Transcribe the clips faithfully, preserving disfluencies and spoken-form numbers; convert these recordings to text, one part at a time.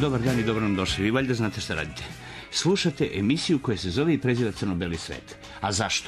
dobar dan i dobro nam došli. Vi valjda znate šta radite. Slušate emisiju koja se zove i preziva Crno-beli svet. A zašto?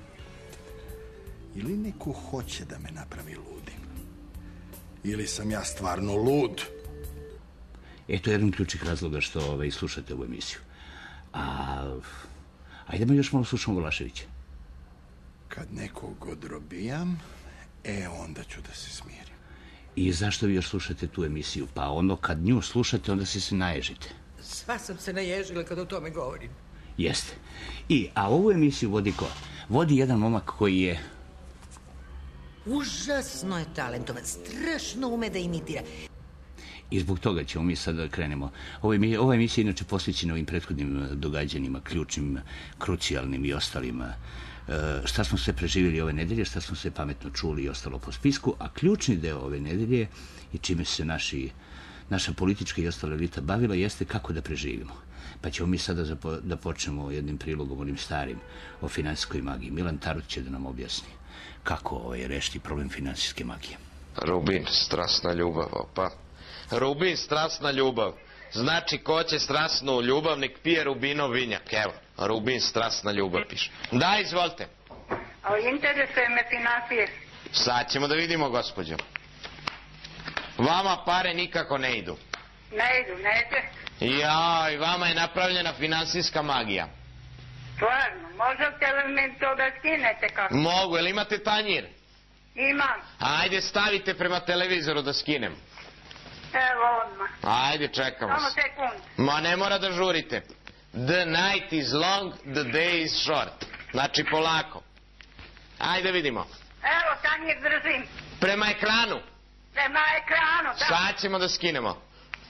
Ili neko hoće da me napravi ludim? Ili sam ja stvarno lud? Eto jedan ključnih razloga što ovaj, slušate ovu emisiju. A... Ajdemo još malo slušamo Vlaševića. Kad nekog odrobijam, e, onda ću da se smirim. I zašto vi još slušate tu emisiju? Pa ono, kad nju slušate, onda se se naježite. Sva sam se naježila kad o tome govorim. Jeste. I, a ovu emisiju vodi ko? Vodi jedan momak koji je... Užasno je talentovan, strašno ume da imitira. I zbog toga ćemo mi sad da krenemo. Ova emisija je inače posvećena ovim prethodnim događanjima, ključnim, krucijalnim i ostalima. Šta smo sve preživjeli ove nedelje, šta smo sve pametno čuli i ostalo po spisku, a ključni deo ove nedelje i čime se naši, naša politička i ostala elita bavila jeste kako da preživimo. Pa ćemo mi sada zapo, da počnemo jednim prilogom onim starim o finansijskoj magiji. Milan Tarut će da nam objasni kako ovaj, rešiti problem finansijske magije. Rubin, strasna ljubav, opa. Rubin, strasna ljubav. Znači, ko će strasnu ljubav, nek pije Rubinov vinjak. Evo, Rubin, strasna ljubav piše. Da, izvolite. A interesuje me finansije. Sad ćemo da vidimo, gospođo. Vama pare nikako ne idu. Ne idu, neće. Jaj, vama je napravljena finansijska magija. Stvarno, možete li mi to da skinete kako? Mogu, jel imate tanjir? Imam. Ajde, stavite prema televizoru da skinem. Evo odmah. Ajde, čekam vas. Samo sekund. Ma ne mora da žurite. The night is long, the day is short. Znači polako. Ajde vidimo. Evo, tanjir držim. Prema ekranu. Prema ekranu, da. Sad ćemo da skinemo.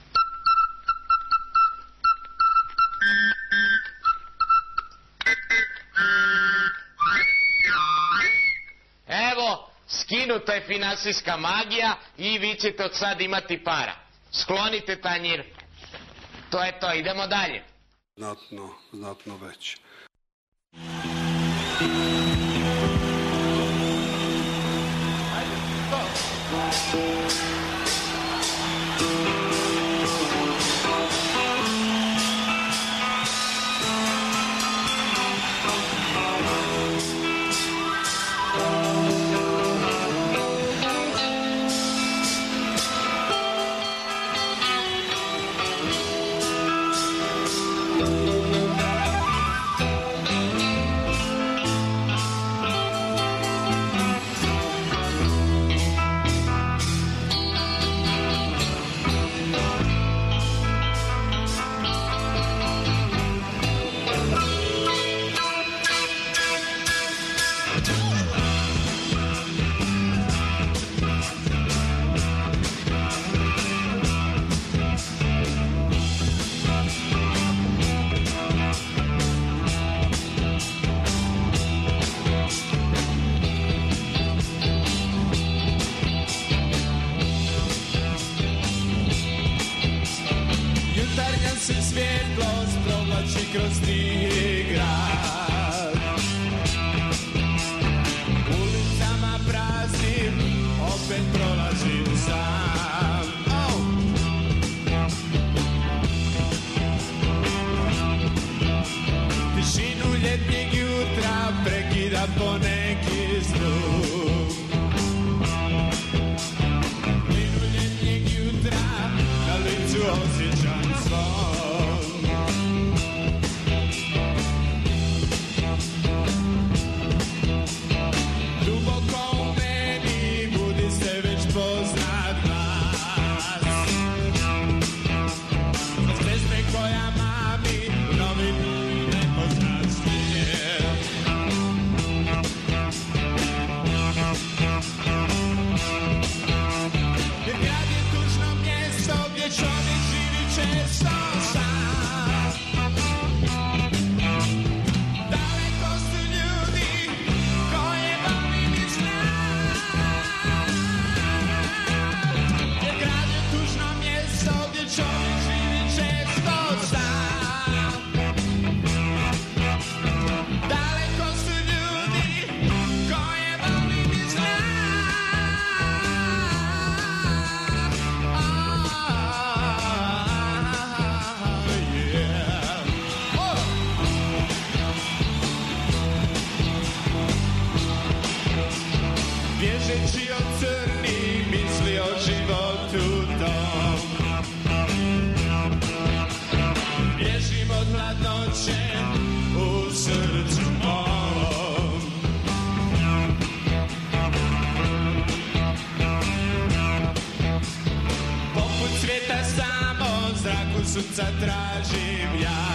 Evo, skinuta je finansijska magija i vi ćete od sad imati para. Sklonite tanjir. To je to, idemo dalje. Znatno, znatno već. bježeći od crni, misli o životu tom. Bježim od hladnoće u srcu mom. Poput cvjeta samo zraku sunca tražim ja.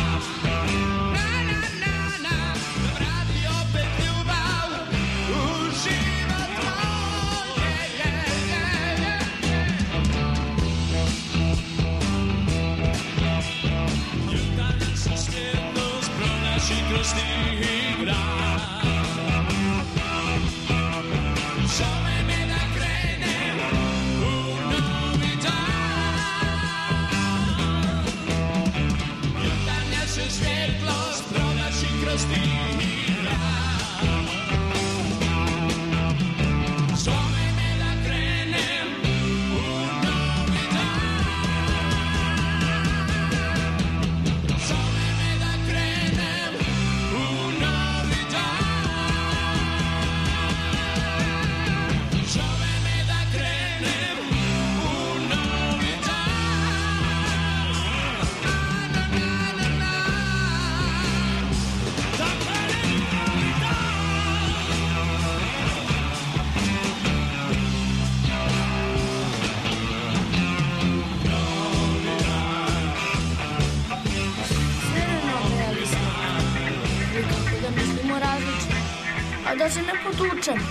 Kroz tih grad zove me da krenem u novi dan. Jutarnja se svjetlost provlači kroz tih grad. Zove me da krenem u novi dan. Zove me da krenem u novi dan. Zove me da krenem u novi dan. Na, na, na, na. Da krenem u novi dan. Sve nerealistno. Nikako da mislimo različno, a da se ne potučemo.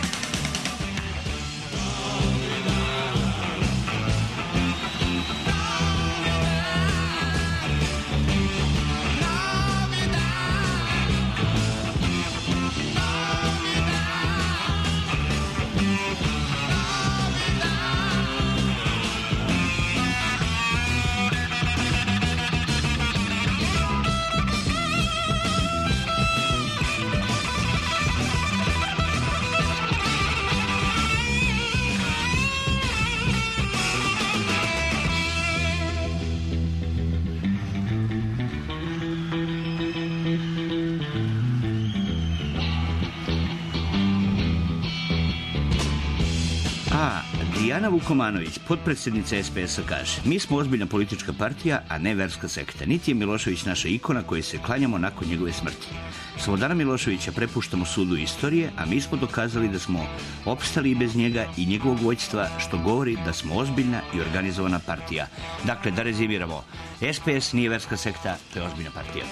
Dijana Vukomanović, potpredsjednica es pe es-a, kaže: mi smo ozbiljna politička partija, a ne verska sekta. Niti je Milošević naša ikona kojoj se klanjamo nakon njegove smrti. Slobodana Miloševića prepuštamo sudu istorije, a mi smo dokazali da smo opstali i bez njega i njegovog vođstva, što govori da smo ozbiljna i organizovana partija. Dakle, da rezimiramo, es pe es nije verska sekta, to je ozbiljna partija.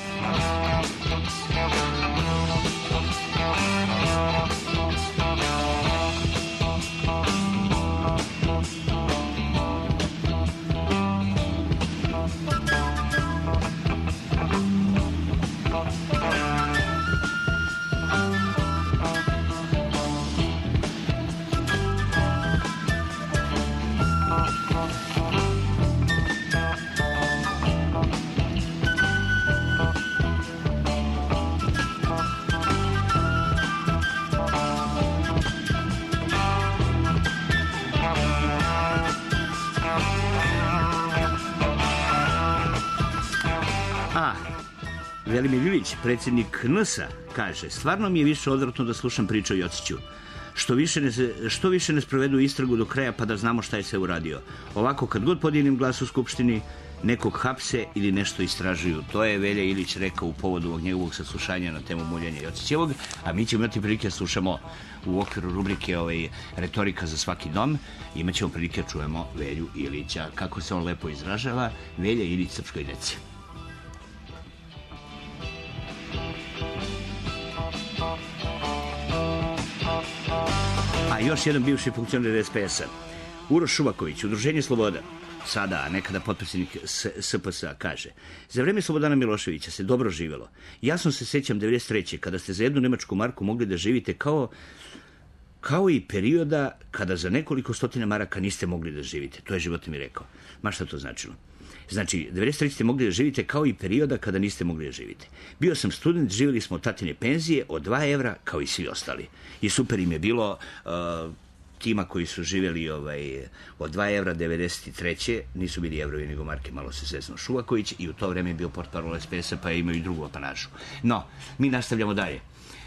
Velimir Ilić, predsjednik en es a, kaže: stvarno mi je više odvratno da slušam priče o Jociću. Što više, ne, što više ne sprovedu istragu do kraja pa da znamo šta je sve uradio. Ovako, kad god podijelim glas u Skupštini, nekog hapse ili nešto istražuju. To je Velja Ilić rekao u povodu ovog njegovog saslušanja na temu muljenja Jocićevog, a mi ćemo imati prilike da slušamo u okviru rubrike ovaj, retorika za svaki dom. Imaćemo prilike da čujemo Velju Ilića. Kako se on lepo izražava, Velja Ilić srpskoj deci. A još jedan bivši funkcioner es pe es-a, Uroš Šuvaković, Udruženje Sloboda, sada, a nekada potpredsjednik es pe es-a, kaže: za vreme Slobodana Miloševića se dobro živelo. Ja sam se sećam devedeset treće kada ste za jednu nemačku marku mogli da živite kao kao i perioda kada za nekoliko stotina maraka niste mogli da živite. To je život mi rekao. Ma šta to značilo? Znači, devedeset treće ste mogli da živite kao i perioda kada niste mogli da živite. Bio sam student, živjeli smo od tatine penzije od dva evra kao i svi ostali. I super im je bilo uh, tima koji su živjeli ovaj, od dva evra devedeset treće nisu bili evrovi nego marke, malo se zezno Šuvaković, i u to vreme je bio portparol es pe es-a, pa imaju i drugu apanažu. No, mi nastavljamo dalje.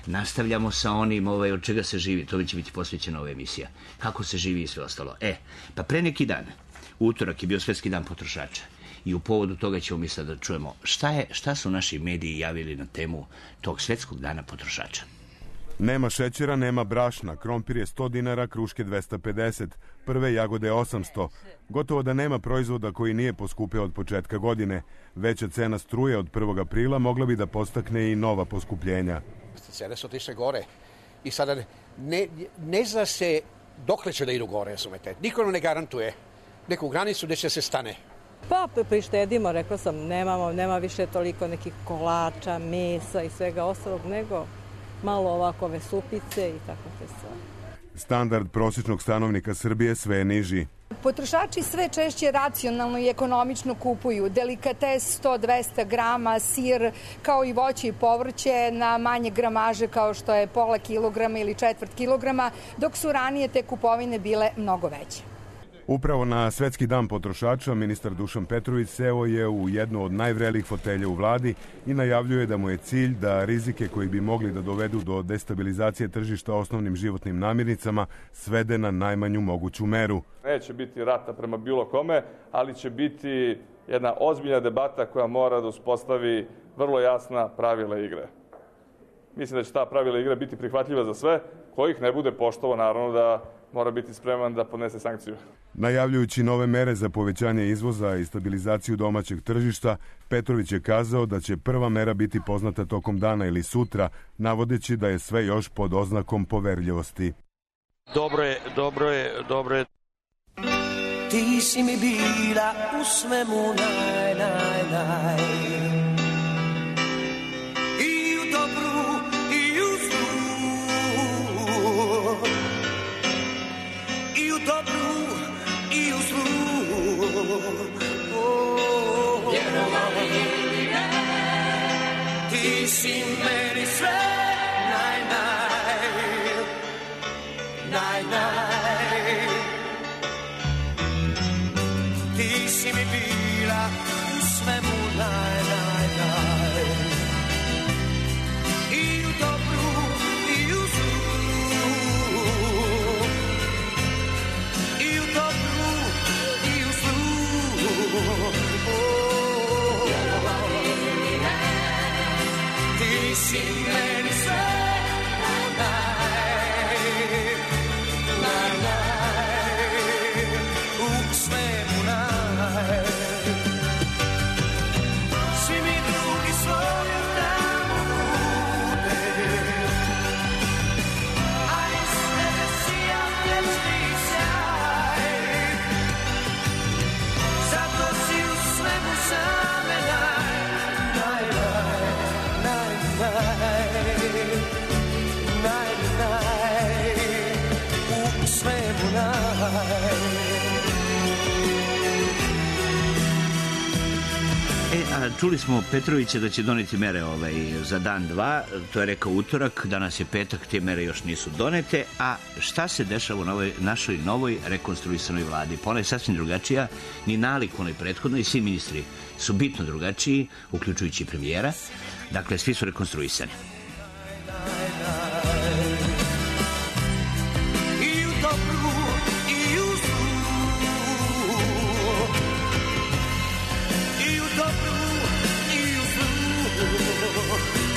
nastavljamo sa onim ovaj, od čega se živi, to će biti posvećena ova emisija, kako se živi i sve ostalo. E, pa pre neki dan, utorak je bio Svetski dan potrošača i u povodu toga ćemo mi sad da čujemo šta, je, šta su naši mediji javili na temu tog Svetskog dana potrošača. Nema šećera, nema brašna, krompir je sto dinara, kruške dvesta pedeset, prve jagode osamsto. Gotovo da nema proizvoda koji nije poskupeo od početka godine. Veća cena struje od prvog aprila mogla bi da postakne i nova poskupljenja. Cene su otišle gore i sada ne, ne zna se dokle će da idu gore, razumete. Niko ne garantuje neku granicu gde će se stane. Pa prištedimo, rekla sam, nemamo, nema više toliko nekih kolača, mesa i svega ostalog, nego malo ovakove supice i tako te stvari. Standard prosječnog stanovnika Srbije sve je niži. Potrošači sve češće racionalno i ekonomično kupuju delikates sto do dvesta grama, sir, kao i voće i povrće na manje gramaže kao što je pola kilograma ili četvrt kilograma, dok su ranije te kupovine bile mnogo veće. Upravo na Svetski dan potrošača ministar Dušan Petrović seo je u jednu od najvrelijih fotelja u vladi i najavljuje da mu je cilj da rizike koji bi mogli da dovedu do destabilizacije tržišta osnovnim životnim namirnicama svede na najmanju moguću meru. Neće biti rata prema bilo kome, ali će biti jedna ozbiljna debata koja mora da uspostavi vrlo jasna pravila igre. Mislim da će ta pravila igre biti prihvatljiva za sve, kojih ne bude poštovao, naravno da mora biti spreman da podnese sankciju. Najavljujući nove mere za povećanje izvoza i stabilizaciju domaćeg tržišta, Petrović je kazao da će prva mera biti poznata tokom dana ili sutra, navodeći da je sve još pod oznakom poverljivosti. Dobro je, dobro je, dobro je. Ti si mi bila u svemu naj, naj, naj. I u dobru, i u zlu. I u dobru, i u zlu. Oh, vjerovali ili ne, ti si meni sve naj, naj, naj, naj. Ti si mi bila u svemu naj, naj, naj. I u dobru, i u zlu. I u dobru, i u zlu. Oh, ti si meni sve naj, naj, naj. U svemu naj. Svi mi drugi svoje tamo nude, a iz tebe sija večni sjaj. Zato si u svemu same naj, naj, naj, naj, naj, naj, u svemu naj. E, a čuli smo Petrovića da će doneti mere ovaj, za dan dva, to je rekao utorak, danas je petak, te mere još nisu donete, a šta se dešava u novoj, našoj novoj rekonstruisanoj vladi? Pa ona je sasvim drugačija, ni nalik onoj prethodnoj, i svi ministri su bitno drugačiji, uključujući premijera, dakle svi su rekonstruisani. I u dobru, i u zlu. I u dobru, i u zlu.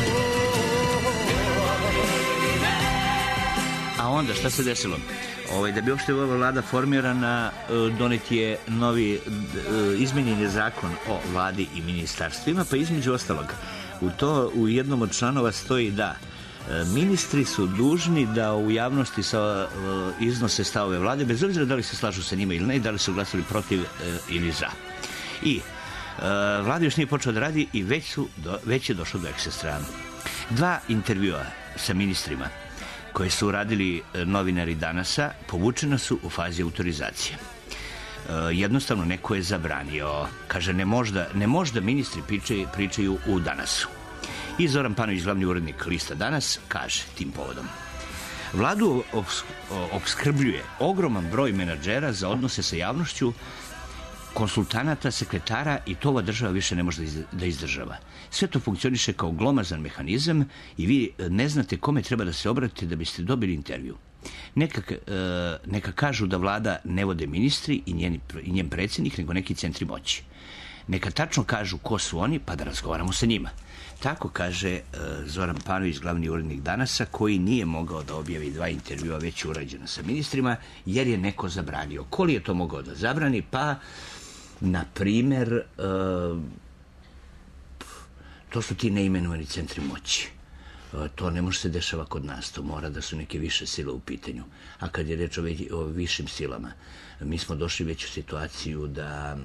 A onda šta se desilo? Ovaj, da bi uopšte ova vlada formirana, donet je novi izmenjeni zakon o vladi i ministarstvima, pa između ostalog u to u jednom od članova stoji da ministri su dužni da u javnosti sa, iznose stavove vlade, bez obzira da li se slažu sa njima ili ne, da li su glasali protiv ili za. I vlada još nije počela da radi i već, su do, već je došlo do ekse stranu. Dva intervjua sa ministrima koje su uradili novinari Danasa povučena su u fazi autorizacije. Jednostavno neko je zabranio, kaže ne možda, ne možda ministri pričaju, pričaju u Danasu. I Zoran Panović, glavni urednik lista Danas, kaže tim povodom: vladu obskrbljuje ogroman broj menadžera za odnose sa javnošću konsultanata, sekretara i to ova država više ne može da izdržava. Sve to funkcioniše kao glomazan mehanizam i vi ne znate kome treba da se obratite da biste dobili intervju. Neka, neka kažu da vlada ne vode ministri i njen, i njen predsjednik, nego neki centri moći. Neka tačno kažu ko su oni, pa da razgovaramo sa njima. Tako kaže Zoran Panović, glavni urednik Danasa, koji nije mogao da objavi dva intervjua već urađena sa ministrima, jer je neko zabranio. Ko li je to mogao da zabrani? Pa, na primer, to su ti neimenovani centri moći. To ne može se dešava kod nas, to mora da su neke više sile u pitanju. A kad je reč o, o višim silama, mi smo došli već u situaciju da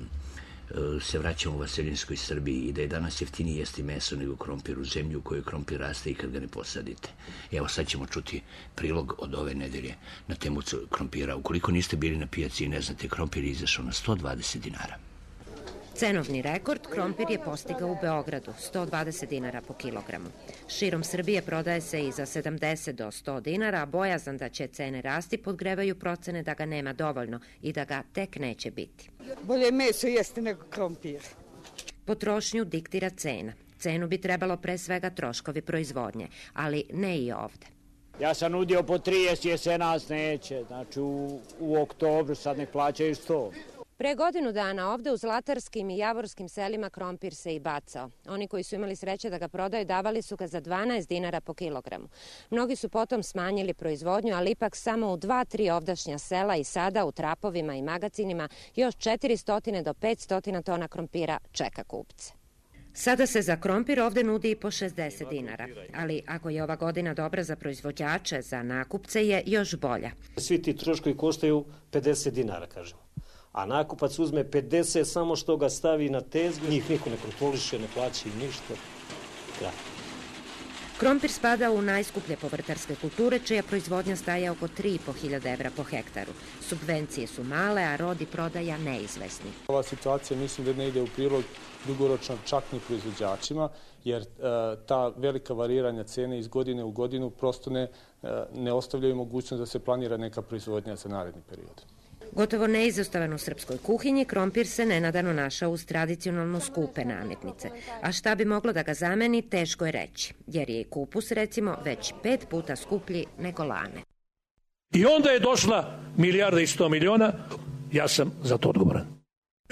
se vraćamo u vaseljenskoj Srbiji i da je danas jeftinije jesti meso nego krompir u zemlju u kojoj krompir raste i kad ga ne posadite. Evo sad ćemo čuti prilog od ove nedelje na temu krompira. Ukoliko niste bili na pijaci i ne znate, krompir je izašao na sto dvadeset dinara. Cenovni rekord krompir je postigao u Beogradu, sto dvadeset dinara po kilogramu. Širom Srbije prodaje se i za sedamdeset do sto dinara, a bojazan da će cene rasti podgrevaju procene da ga nema dovoljno i da ga tek neće biti. Bolje meso jeste nego krompir. Potrošnju diktira cena. Cenu bi trebalo pre svega troškovi proizvodnje, ali ne i ovde. Ja sam nudio po trideset, jesenas neće, znači u, u oktobru sad nek plaćaju sto. Pre godinu dana ovde u zlatarskim i javorskim selima krompir se i bacao. Oni koji su imali sreće da ga prodaju davali su ga za dvanaest dinara po kilogramu. Mnogi su potom smanjili proizvodnju, ali ipak samo u dva, tri ovdašnja sela i sada u trapovima i magacinima još četiristo do petsto tona krompira čeka kupce. Sada se za krompir ovde nudi i po šezdeset dinara, ali ako je ova godina dobra za proizvođače, za nakupce je još bolja. Svi ti troškovi koštaju pedeset dinara, kažemo. A nakupac uzme pedeset samo što ga stavi na tezgu, njih niko ne kontroliše, ne plaća im ništa. Da. Krompir spada u najskuplje povrtarske kulture, čija proizvodnja staje oko tri i po hiljade evra po hektaru. Subvencije su male, a rod i prodaja neizvesni. Ova situacija mislim da ne ide u prilog dugoročno čak ni proizvođačima, jer uh, ta velika variranja cene iz godine u godinu prosto ne, uh, ne ostavljaju mogućnost da se planira neka proizvodnja za naredni period. Gotovo neizostavan u srpskoj kuhinji, krompir se nenadano našao uz tradicionalno skupe namirnice. A šta bi moglo da ga zameni, teško je reći, jer je i kupus, recimo, već pet puta skuplji nego lane. I onda je došla milijarda i sto miliona, ja sam za to odgovoran.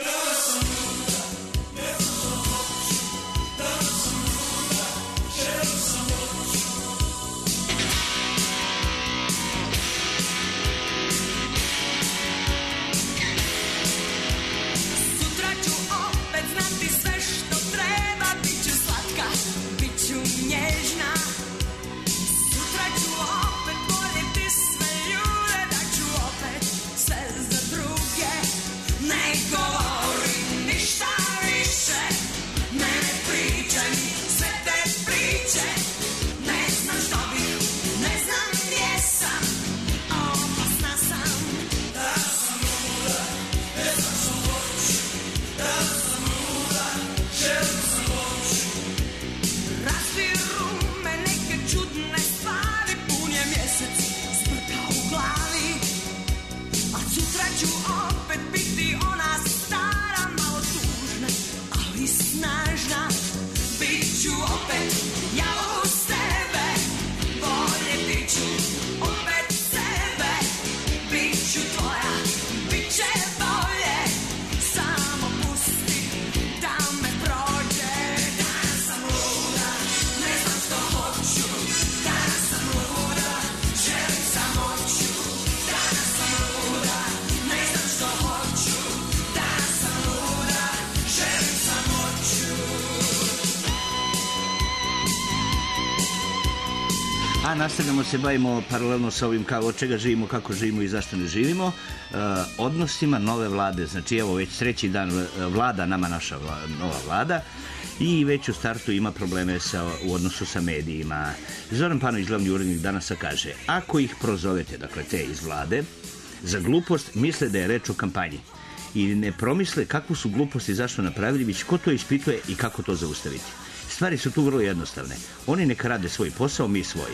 A nastavljamo se, bavimo paralelno sa ovim kao od čega živimo, kako živimo i zašto ne živimo, uh, odnosima nove vlade. Znači, evo, već treći dan vlada nama naša vla, nova vlada i već u startu ima probleme sa, u odnosu sa medijima. Zoran Panović, glavni urednik Danasa, kaže, ako ih prozovete, dakle te iz vlade, za glupost, misle da je reč o kampanji i ne promisle kakvu su gluposti zašto napravili, već ko to ispituje i kako to zaustaviti. Stvari su tu vrlo jednostavne. Oni neka rade svoj posao, mi svoj.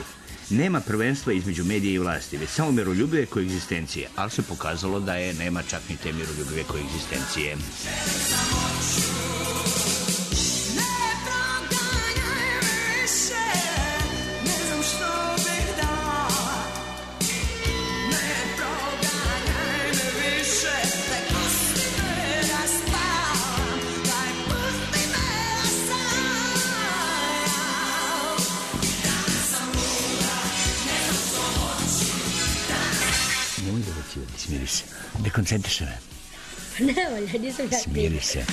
Nema prvenstva između medija i vlasti, već samo miroljubive koegzistencije, ali se pokazalo da je nema čak ni te miroljubive koegzistencije. Smiri se. Ne koncentriše me. Ne volja, nisam ja. Smiri se.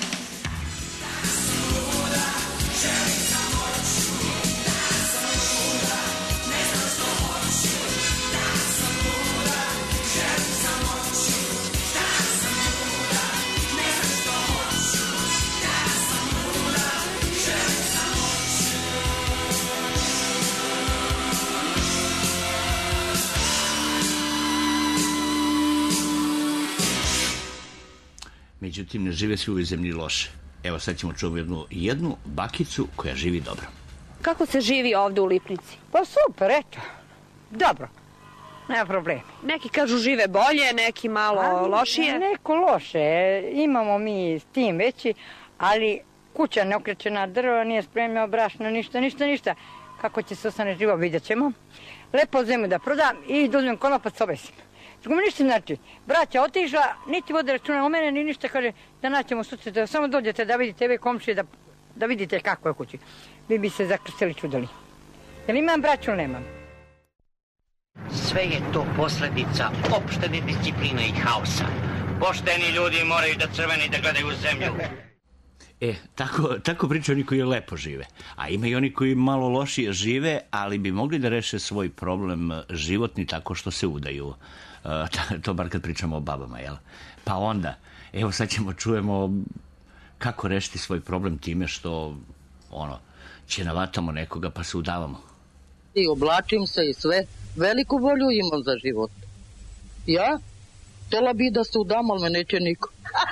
Međutim, ne žive svi u ovoj zemlji loše. Evo, sad ćemo čuti jednu, jednu bakicu koja živi dobro. Kako se živi ovde u Lipnici? Pa super, eto. Dobro. Nema problema. Neki kažu žive bolje, neki malo ali, lošije. Neko loše. Imamo mi s tim veći, ali kuća ne okrećena, drva nije spremljeno, brašno, ništa, ništa, ništa. Kako će se ostane živo, vidjet ćemo. Lepo zemlju da prodam i da uzmem konopac, obesim. Tako mi ništa znači, braća otišla, niti vode računa o mene, ni ništa, kaže da naćemo sutra, da samo dođete da vidite ove komšije, da, da vidite kako je kući. Vi bi se zakrstili čudili. Jel imam braću ili nemam? Sve je to posledica opšte nediscipline i haosa. Pošteni ljudi moraju da crveni i da gledaju u zemlju. E, tako, tako pričaju oni koji lepo žive. A ima i oni koji malo lošije žive, ali bi mogli da reše svoj problem životni tako što se udaju. Uh, to bar kad pričamo o babama, jel? Pa onda, evo sad ćemo čujemo kako rešiti svoj problem time što, ono, će navatamo nekoga pa se udavamo. I oblačim se i sve. Veliku volju imam za život. Ja? Htjela bi da se udam, ali me neće niko.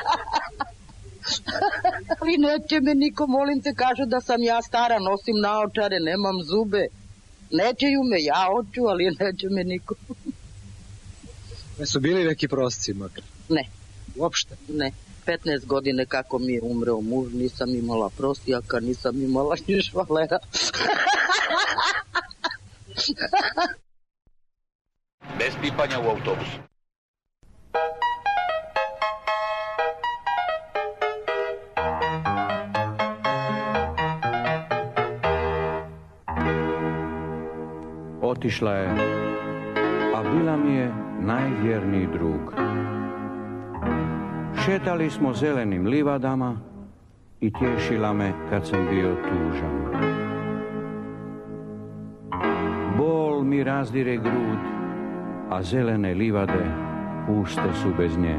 Ali neće me niko, molim te, kažu da sam ja stara, nosim naočare, nemam zube. Nećeju me, ja hoću, ali neće me niko. Jesu bili neki prosci makar? Ne. Uopšte? Ne. petnaest godine kako mi je umreo muž, nisam imala prosjaka, nisam imala ni švalera. Bez pipanja u autobusu. Otišla je, a bila mi je najvjerniji drug. Šetali smo zelenim livadama i tješila me kad sam bio tužan. Bol mi razdire grud, a zelene livade puste su bez nje.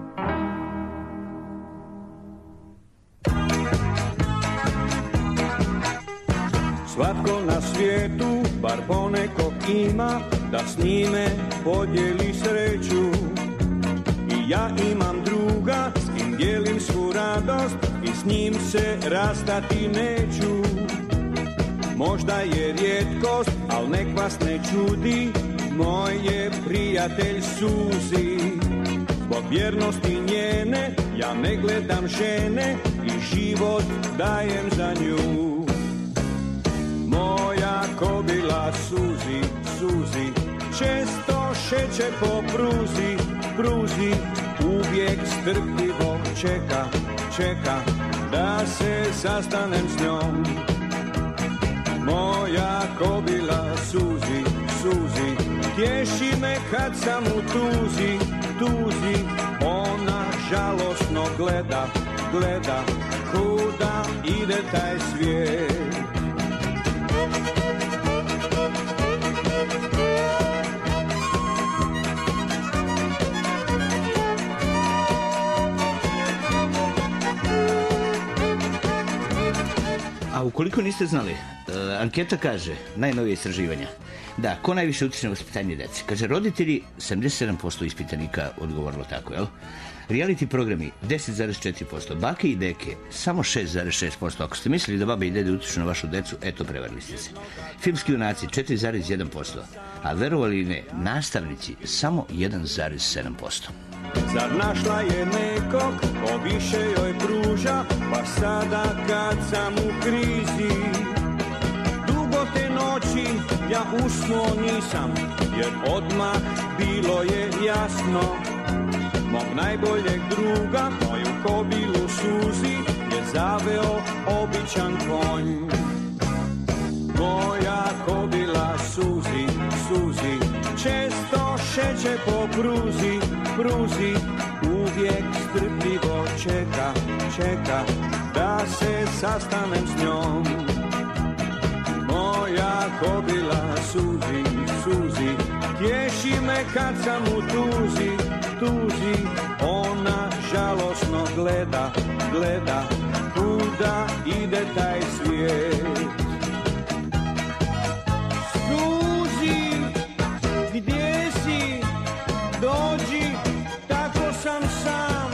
Svatko na svijetu bar ponekog ima da s njime podijeli sreću. I ja imam druga s kim dijelim svu radost i s njim se rastati neću. Možda je rijetkost, al nek vas ne čudi, moj je prijatelj Suzi. Zbog vjernosti njene ja ne gledam žene i život dajem za nju. Moja kobila Suzi, Suzi, često šeće po pruzi, pruzi, uvijek strpljivo čeka, čeka da se sastanem s njom. Moja kobila Suzi, Suzi, tješi me kad sam u tuzi, tuzi, ona žalosno gleda, gleda, kuda ide taj svijet. A ukoliko niste znali, anketa kaže, najnovije istraživanja, Da, ko najviše utiče na vaspitanje dece? Kaže, roditelji, sedamdeset sedam posto ispitanika odgovorilo tako, jel? Reality programi, deset zarez četiri posto. Bake i deke, samo šest zarez šest posto. Ako ste mislili da babe i dede utiču na vašu decu, eto, prevarili ste se. Filmski junaci, četiri zarez jedan posto. A verovali ili ne, nastavnici, samo jedan zarez sedam posto. Zar našla je nekog ko više joj pruža, pa sada kad sam u krizi, dugo te noći ja usnuo nisam, jer odmah bilo je jasno, mog najboljeg druga, moju kobilu suzi, je zaveo običan konj. Moja kobila suzi, suzi, često šeće po pruzi, pruzi, uvijek strpljivo čeka, čeka, da se sastanem s njom. Moja kobila suzi, suzi, tješi me kad sam u tuzi, tuzi, ona žalosno gleda, gleda, kuda ide taj svijet. Suzi, gdje si, dođi, tako sam sam.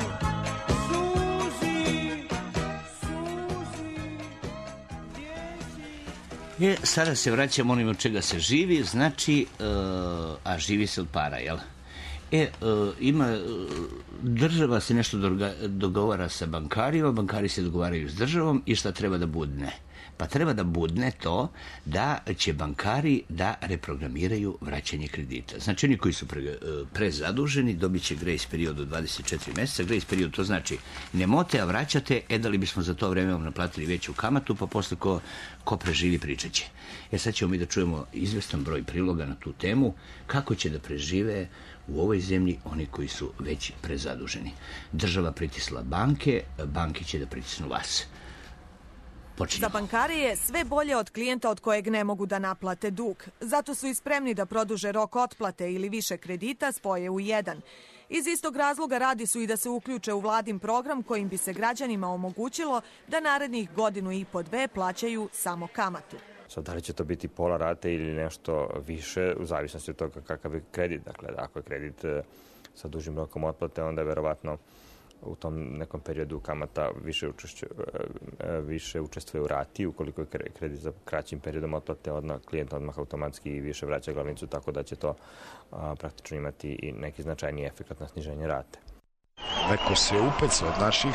Suzi, Suzi, gdje si? Je, sada se vraćamo onim od čega se živi, znači, uh, a živi se od para, jel? E, uh, ima, uh, država se nešto dogovara sa bankarima, bankari se dogovaraju s državom i šta treba da budne? Pa treba da budne to da će bankari da reprogramiraju vraćanje kredita. Znači, oni koji su pre, prezaduženi dobit će grace period od dvadeset četiri meseca. Grace period to znači ne mote, a vraćate, e da li bismo za to vreme vam naplatili veću kamatu, pa posle ko, ko preživi pričat će. E sad ćemo mi da čujemo izvestan broj priloga na tu temu, kako će da prežive u ovoj zemlji oni koji su već prezaduženi. Država pritisla banke, banke će da pritisnu vas. Počinjamo. Za bankare je sve bolje od klijenta od kojeg ne mogu da naplate dug. Zato su i spremni da produže rok otplate ili više kredita spoje u jedan. Iz istog razloga radi su i da se uključe u vladin program kojim bi se građanima omogućilo da narednih godinu i po dve plaćaju samo kamatu. Sad, da li će to biti pola rate ili nešto više, u zavisnosti od toga kakav je kredit. Dakle, ako je kredit sa dužim rokom otplate, onda je verovatno u tom nekom periodu kamata više, učešće, više učestvuje u rati. Ukoliko je kredit za kraćim periodom otplate, odmah, klijent odmah automatski više vraća glavnicu, tako da će to a, praktično imati i neki značajni efekt na sniženje rate. Neko se upeca od naših?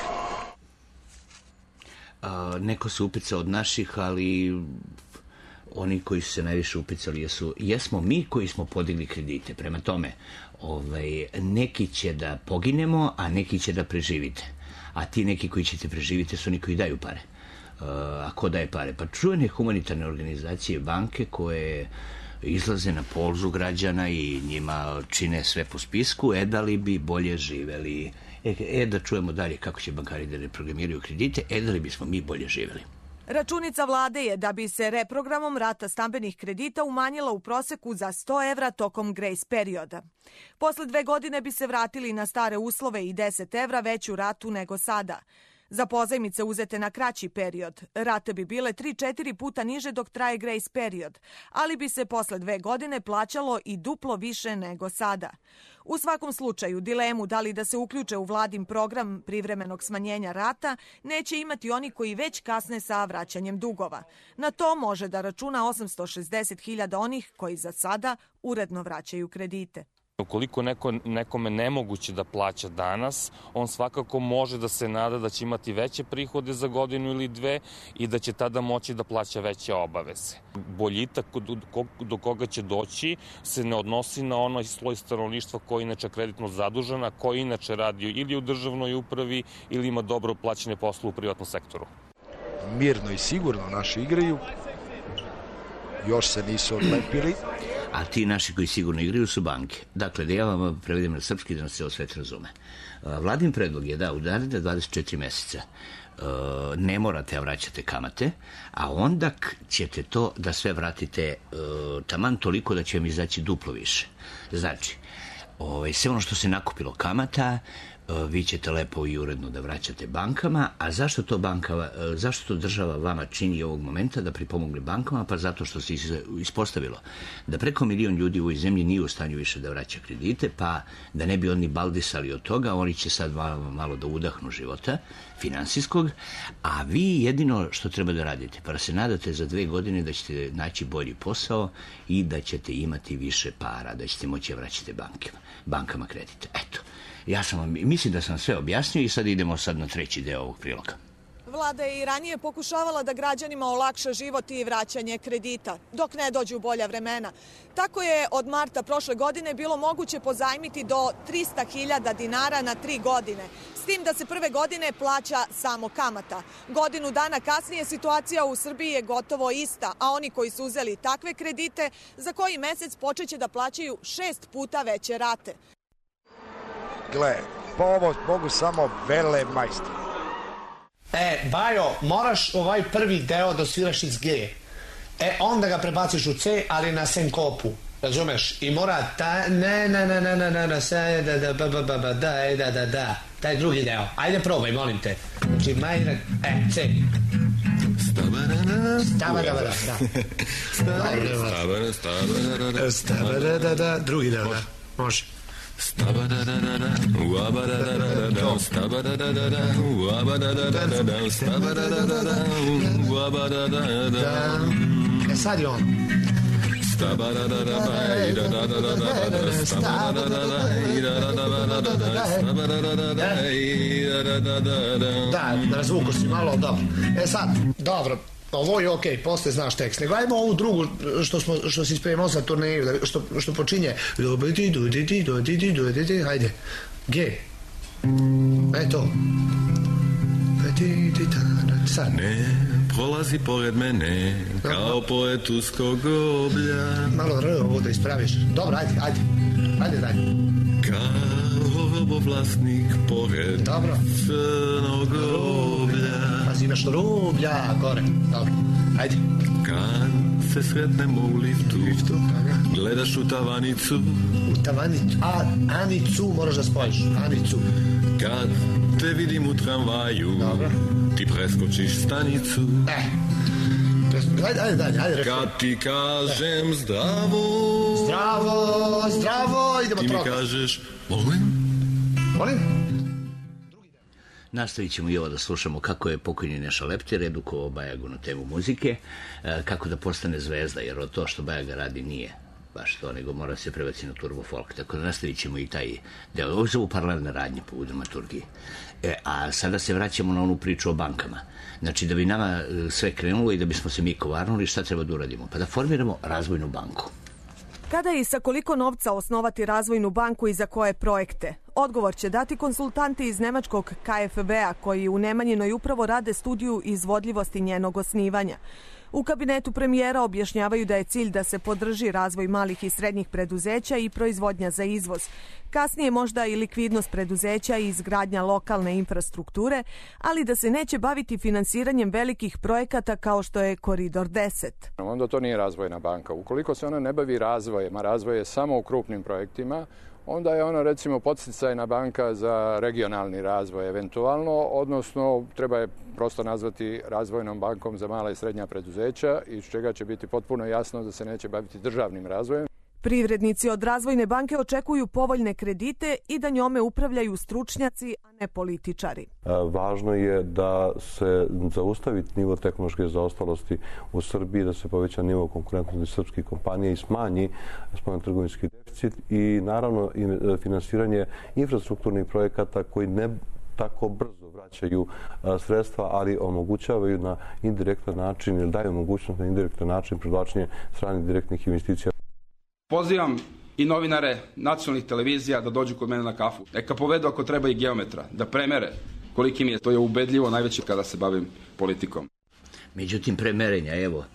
A, neko se upeca od naših, ali oni koji su se najviše upecali jesu, jesmo mi koji smo podigli kredite. Prema tome, ovaj, neki će da poginemo, a neki će da preživite. A ti neki koji ćete preživite su oni koji daju pare. Uh, a ko daje pare? Pa čujene humanitarne organizacije, banke koje izlaze na polzu građana i njima čine sve po spisku, e da li bi bolje živeli. E, e da čujemo dalje kako će bankari da reprogramiraju kredite, e da li bismo mi bolje živeli. Računica vlade je da bi se reprogramom rata stambenih kredita umanjila u proseku za sto evra tokom grace perioda. Posle dve godine bi se vratili na stare uslove i deset evra veću ratu nego sada. Za pozajmice uzete na kraći period, rate bi bile tri četiri puta niže dok traje grace period, ali bi se posle dve godine plaćalo i duplo više nego sada. U svakom slučaju, dilemu da li da se uključe u vladin program privremenog smanjenja rata neće imati oni koji već kasne sa vraćanjem dugova. Na to može da računa osamsto šezdeset hiljada onih koji za sada uredno vraćaju kredite. Ukoliko neko, nekome nemoguće da plaća danas, on svakako može da se nada da će imati veće prihode za godinu ili dve i da će tada moći da plaća veće obaveze. Boljitak do koga će doći se ne odnosi na onaj sloj stanovništva koji je inače kreditno zadužen, a koji inače radi ili u državnoj upravi ili ima dobro plaćene posle u privatnom sektoru. Mirno i sigurno naši igraju, još se nisu odlepili. A ti naši koji sigurno igraju su banke. Dakle, da ja vam prevedem na srpski da nas se osvet razume. Vladin predlog je da u naredne dvadeset četiri meseca ne morate vraćate kamate, a onda ćete to da sve vratite taman toliko da će vam izaći duplo više. Znači, Ovaj, sve ono što se nakupilo kamata, vi ćete lepo i uredno da vraćate bankama, a zašto to, banka, zašto to država vama čini ovog momenta da pripomogne bankama? Pa zato što se ispostavilo da preko milion ljudi u ovoj zemlji nije u stanju više da vraća kredite, pa da ne bi oni baldisali od toga, oni će sad malo, malo da udahnu života finansijskog, a vi jedino što treba da radite, pa da se nadate za dve godine da ćete naći bolji posao i da ćete imati više para, da ćete moći vraćati bankama, bankama kredite. Eto. Ja sam, mislim da sam sve objasnio i sad idemo sad na treći deo ovog priloga. Vlada je i ranije pokušavala da građanima olakša život i vraćanje kredita, dok ne dođu bolja vremena. Tako je od marta prošle godine bilo moguće pozajmiti do trista hiljada dinara na tri godine, s tim da se prve godine plaća samo kamata. Godinu dana kasnije situacija u Srbiji je gotovo ista, a oni koji su uzeli takve kredite za koji mesec počeće da plaćaju šest puta veće rate. Gle, pa ovo mogu samo vele majstori. E, Bajo, moraš ovaj prvi deo da sviraš iz G. E, onda ga prebaciš u C, ali na senkopu. Razumeš? I mora ta... Ne, ne, ne, ne, ne, ne, ne, se, da, da, ba, ba, ba, ba, da, da, da, da. Taj drugi deo. Ajde, probaj, molim te. Znači, majra... E, C. Stava, da, da, da. Stava, da, da, da. Drugi deo, da. Može. E sad je on. Da, razvuko si malo, dobro. E sad, dobro. Ovo je okej, okay, posle znaš tekst. Nego ajmo ovu drugu što, smo, što si spremao za turneju, što, što počinje. Hajde. G. E to. Sad. Ne prolazi pored mene kao pored uskog groblja. Malo R ovo da ispraviš. Dobro, ajde, ajde. Ajde dalje. Kao robovlasnik pored Dobro. crnog groblja. Pazi, imaš roblja gore. Dobro, ajde. Kad se sretnemo u liftu, liftu gledaš u tavanicu. U tavanicu? A, Anicu moraš da spojiš. Anicu. Kad te vidim u tramvaju, Dobro. ti preskočiš stanicu. E. Ajde, ajde, ajde, ajde. Kad ti kažem e. zdravo, zdravo, zdravo, idemo ti trokat. mi kažeš, molim? Molim? Nastavit ćemo i ovo da slušamo kako je pokojni Neša Leptir edukovao Bajagu na temu muzike, kako da postane zvezda, jer od to što Bajaga radi nije baš to, nego mora se prebaci na turbo folk. Tako da nastavit ćemo i taj deo. Ovo zovu paralelne radnje u dramaturgiji. E, a sada se vraćamo na onu priču o bankama. Znači, da bi nama sve krenulo i da bismo se mi kovarnuli, šta treba da uradimo? Pa da formiramo razvojnu banku. Kada i sa koliko novca osnovati razvojnu banku i za koje projekte? Odgovor će dati konsultanti iz nemačkog K F B-a koji u Nemanjinoj upravo rade studiju izvodljivosti njenog osnivanja. U kabinetu premijera objašnjavaju da je cilj da se podrži razvoj malih i srednjih preduzeća i proizvodnja za izvoz. Kasnije možda i likvidnost preduzeća i izgradnja lokalne infrastrukture, ali da se neće baviti finansiranjem velikih projekata kao što je Koridor deset. Onda to nije razvojna banka. Ukoliko se ona ne bavi razvojem, a razvoj je samo u krupnim projektima, onda je ona recimo podsticajna banka za regionalni razvoj eventualno, odnosno treba je prosto nazvati razvojnom bankom za mala i srednja preduzeća, iz čega će biti potpuno jasno da se neće baviti državnim razvojem. Privrednici od Razvojne banke očekuju povoljne kredite i da njome upravljaju stručnjaci, a ne političari. Važno je da se zaustavi nivo tehnološke zaostalosti u Srbiji, da se poveća nivo konkurentnosti srpskih kompanija i smanji spoljnotrgovinski deficit i naravno finansiranje infrastrukturnih projekata koji ne tako brzo vraćaju sredstva, ali omogućavaju na indirektan način ili daju mogućnost na indirektan način privlačenje stranih direktnih investicija. Pozivam i novinare nacionalnih televizija da dođu kod mene na kafu. Neka povedu ako treba i geometra, da premere koliki mi je. To je ubedljivo najveće kada se bavim politikom. Međutim, premerenja, evo,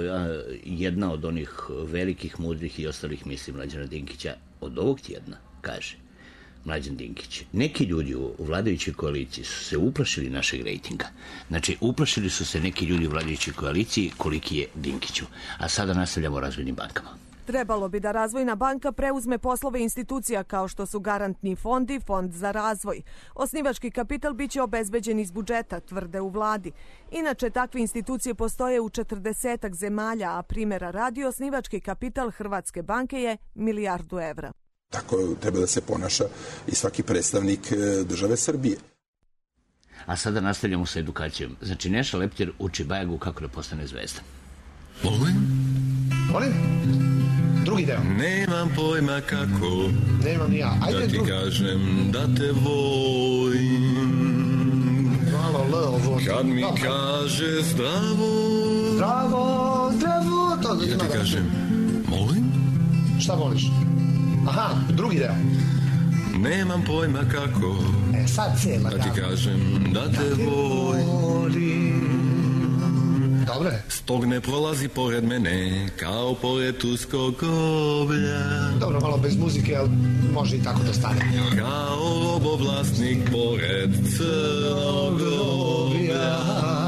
jedna od onih velikih, mudrih i ostalih misli Mlađana Dinkića od ovog tjedna kaže Mlađan Dinkić. Neki ljudi u vladajućoj koaliciji su se uplašili našeg rejtinga. Znači, uplašili su se neki ljudi u vladajućoj koaliciji koliki je Dinkiću. A sada nastavljamo o razvojnim bankama. Trebalo bi da Razvojna banka preuzme poslove institucija kao što su garantni fondi, fond za razvoj. Osnivački kapital biće obezbeđen iz budžeta, tvrde u vladi. Inače, takve institucije postoje u četrdesetak zemalja, a primjera radi osnivački kapital Hrvatske banke je milijardu evra. Tako treba da se ponaša i svaki predstavnik države Srbije. A sada nastavljamo sa edukacijom. Znači, Neša Leptir uči Bajagu kako da postane zvezda. Molim? Molim? Drugi deo. Nemam pojma kako. Nemam ni ja. Ajde da ti drugi. kažem da te volim. Malo L ovo. Kad mi no, kaže zdravo. Zdravo, zdravo. To da ja ti kažem, molim? Šta voliš? Aha, drugi deo. Nemam pojma kako. E, sad cijela. Da ti kažem da te, da te volim. Dobre. Stog ne prolazi pored mene, kao pored turskog groblja. Dobro, malo bez muzike, ali može i tako da stane. Kao robovlasnik pored crnog groblja.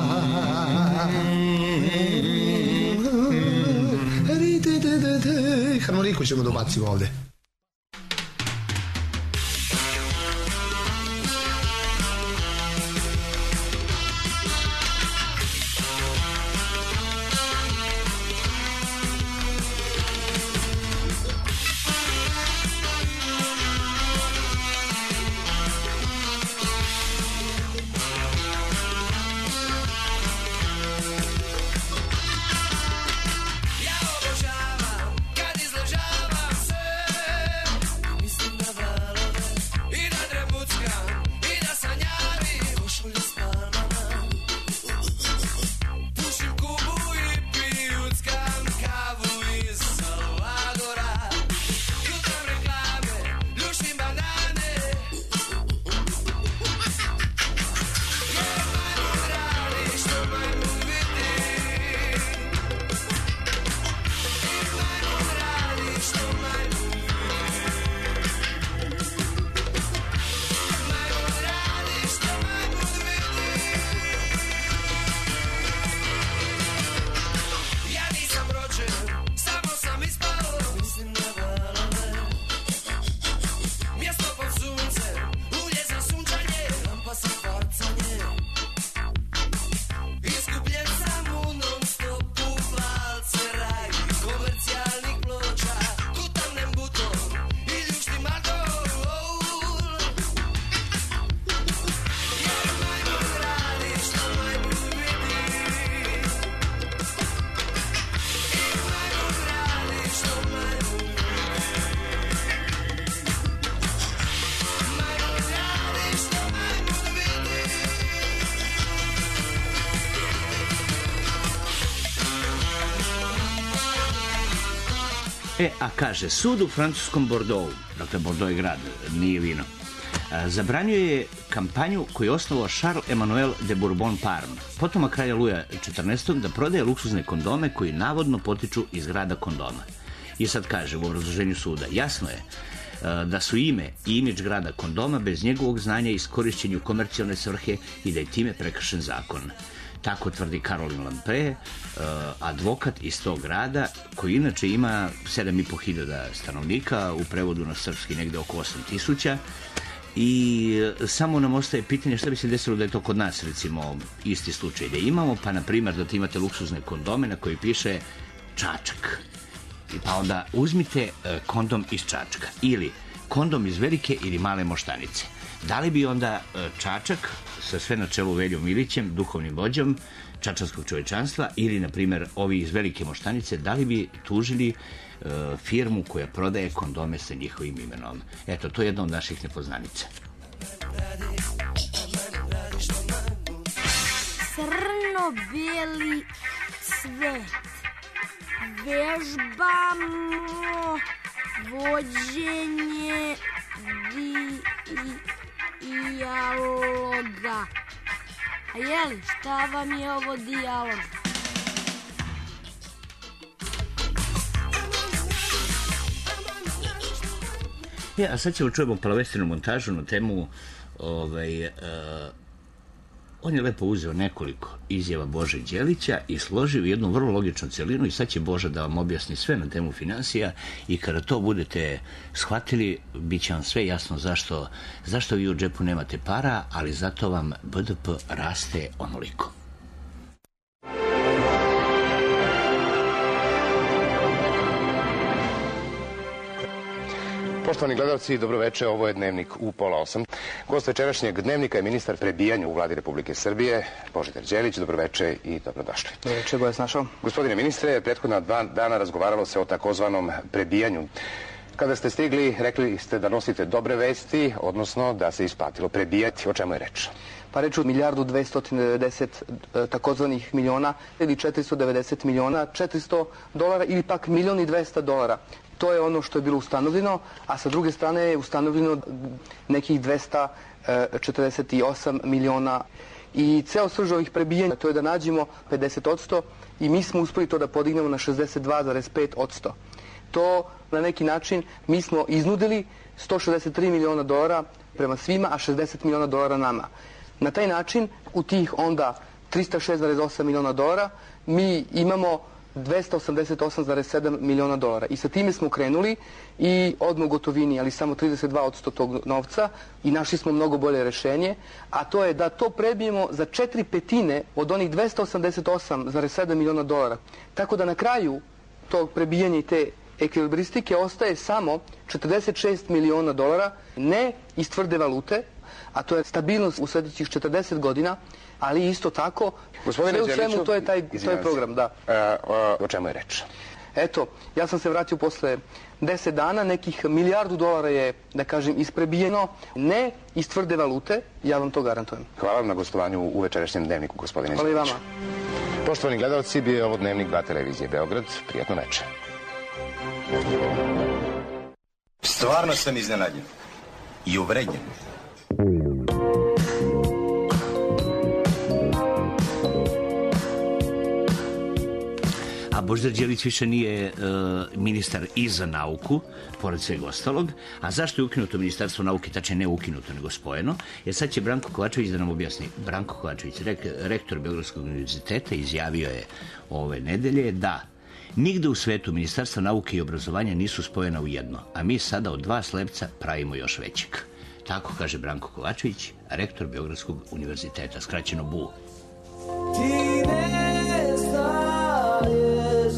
Harmoniku ćemo dobaciti ovde. E, a kaže, sud u francuskom Bordeauxu, dakle Bordeaux je grad, nije vino, zabranjuje kampanju koju je osnovao Charles Emmanuel de Bourbon-Parme, potomak kralja Luja četrnaestog, da prodaje luksuzne kondome koji navodno potiču iz grada kondoma. I sad kaže u obrazloženju suda, jasno je da su ime i imidž grada kondoma bez njegovog znanja iskorišćeni u komercijalne svrhe i da je time prekršen zakon. Tako tvrdi Caroline Lampre, advokat iz tog grada, koji inače ima sedam i po hiljada stanovnika, u prevodu na srpski negde oko osam tisuća. I samo nam ostaje pitanje šta bi se desilo da je to kod nas, recimo, isti slučaj da imamo, pa na primjer da imate luksuzne kondome na koji piše Čačak. Pa onda uzmite kondom iz Čačka ili kondom iz Velike ili Male Moštanice. Da li bi onda Čačak, sa sve na čelu Veljom Milićem, duhovnim vođom čačanskog čovečanstva, ili, na primjer, ovi iz Velike Moštanice, da li bi tužili uh, firmu koja prodaje kondome sa njihovim imenom? Eto, to je jedna od naših nepoznanica. Crno-beli svet. Vežbamo vođenje di... dijaloga. A jeli, šta vam je ovo dijalog? Ja, a sad ćemo čujemo plavestinu montažu na temu ovaj, uh, On je lepo uzeo nekoliko izjava Bože Đelića i složio jednu vrlo logičnu celinu i sad će Boža da vam objasni sve na temu financija i kada to budete shvatili, bit će vam sve jasno zašto, zašto vi u džepu nemate para, ali zato vam B D P raste onoliko. Poštovani gledalci, dobroveče, ovo je Dnevnik u pola osam. Gost večerašnjeg Dnevnika je ministar prebijanja u vladi Republike Srbije, Božidar Đelić. Dobroveče i dobrodošli. Dobroveče, bolje snašao. Gospodine ministre, prethodna dva dana razgovaralo se o takozvanom prebijanju. Kada ste stigli, rekli ste da nosite dobre vesti, odnosno da se isplatilo prebijati. O čemu je reč? Pa reč od milijardu dvesta devedeset takozvanih miliona ili četiristo devedeset miliona, četiristo dolara ili pak milion i dvesta dolara. To je ono što je bilo ustanovljeno, a sa druge strane je ustanovljeno nekih dvesta četrdeset osam miliona. I ceo srž ovih prebijanja, to je da nađemo pedeset odsto i mi smo uspeli to da podignemo na šezdeset dva zarez pet odsto. To na neki način mi smo iznudili sto šezdeset tri miliona dolara prema svima, a šezdeset miliona dolara nama. Na taj način, u tih onda tristo šest zarez osam miliona dolara, mi imamo dvesta osamdeset osam zarez sedam miliona dolara. I sa time smo krenuli i odmah u gotovini, ali samo trideset dva odsto tog novca i našli smo mnogo bolje rešenje, a to je da to prebijemo za četiri petine od onih dvesta osamdeset osam zarez sedam miliona dolara. Tako da na kraju tog prebijanja i te ekvilibristike ostaje samo četrdeset šest miliona dolara, ne iz tvrde valute, a to je stabilnost u sljedećih četrdeset godina, ali isto tako, sve u svemu to je taj to je program, da. O čemu je reč? Eto, ja sam se vratio posle deset dana, nekih milijardu dolara je, da kažem, isprebijeno, ne iz tvrde valute, ja vam to garantujem. Hvala vam na gostovanju u večerašnjem Dnevniku, gospodine Đelić. Hvala i vama. Poštovani gledalci, bio je ovo Dnevnik dva televizije Beograd. Prijatno večer. Stvarno sam iznenađen i uvrednjen. A Božidar Đelić više nije e, ministar i za nauku, pored svega ostalog. A zašto je ukinuto ministarstvo nauke, tačnije ne ukinuto, nego spojeno? Jer sad će Branko Kovačević da nam objasni. Branko Kovačević, rek, rektor Beogradskog univerziteta, izjavio je ove nedelje da nigde u svetu ministarstva nauke i obrazovanja nisu spojena u jedno, a mi sada od dva slepca pravimo još većeg. Tako kaže Branko Kovačević, rektor Beogradskog univerziteta, skraćeno B U. Ti ne staješ,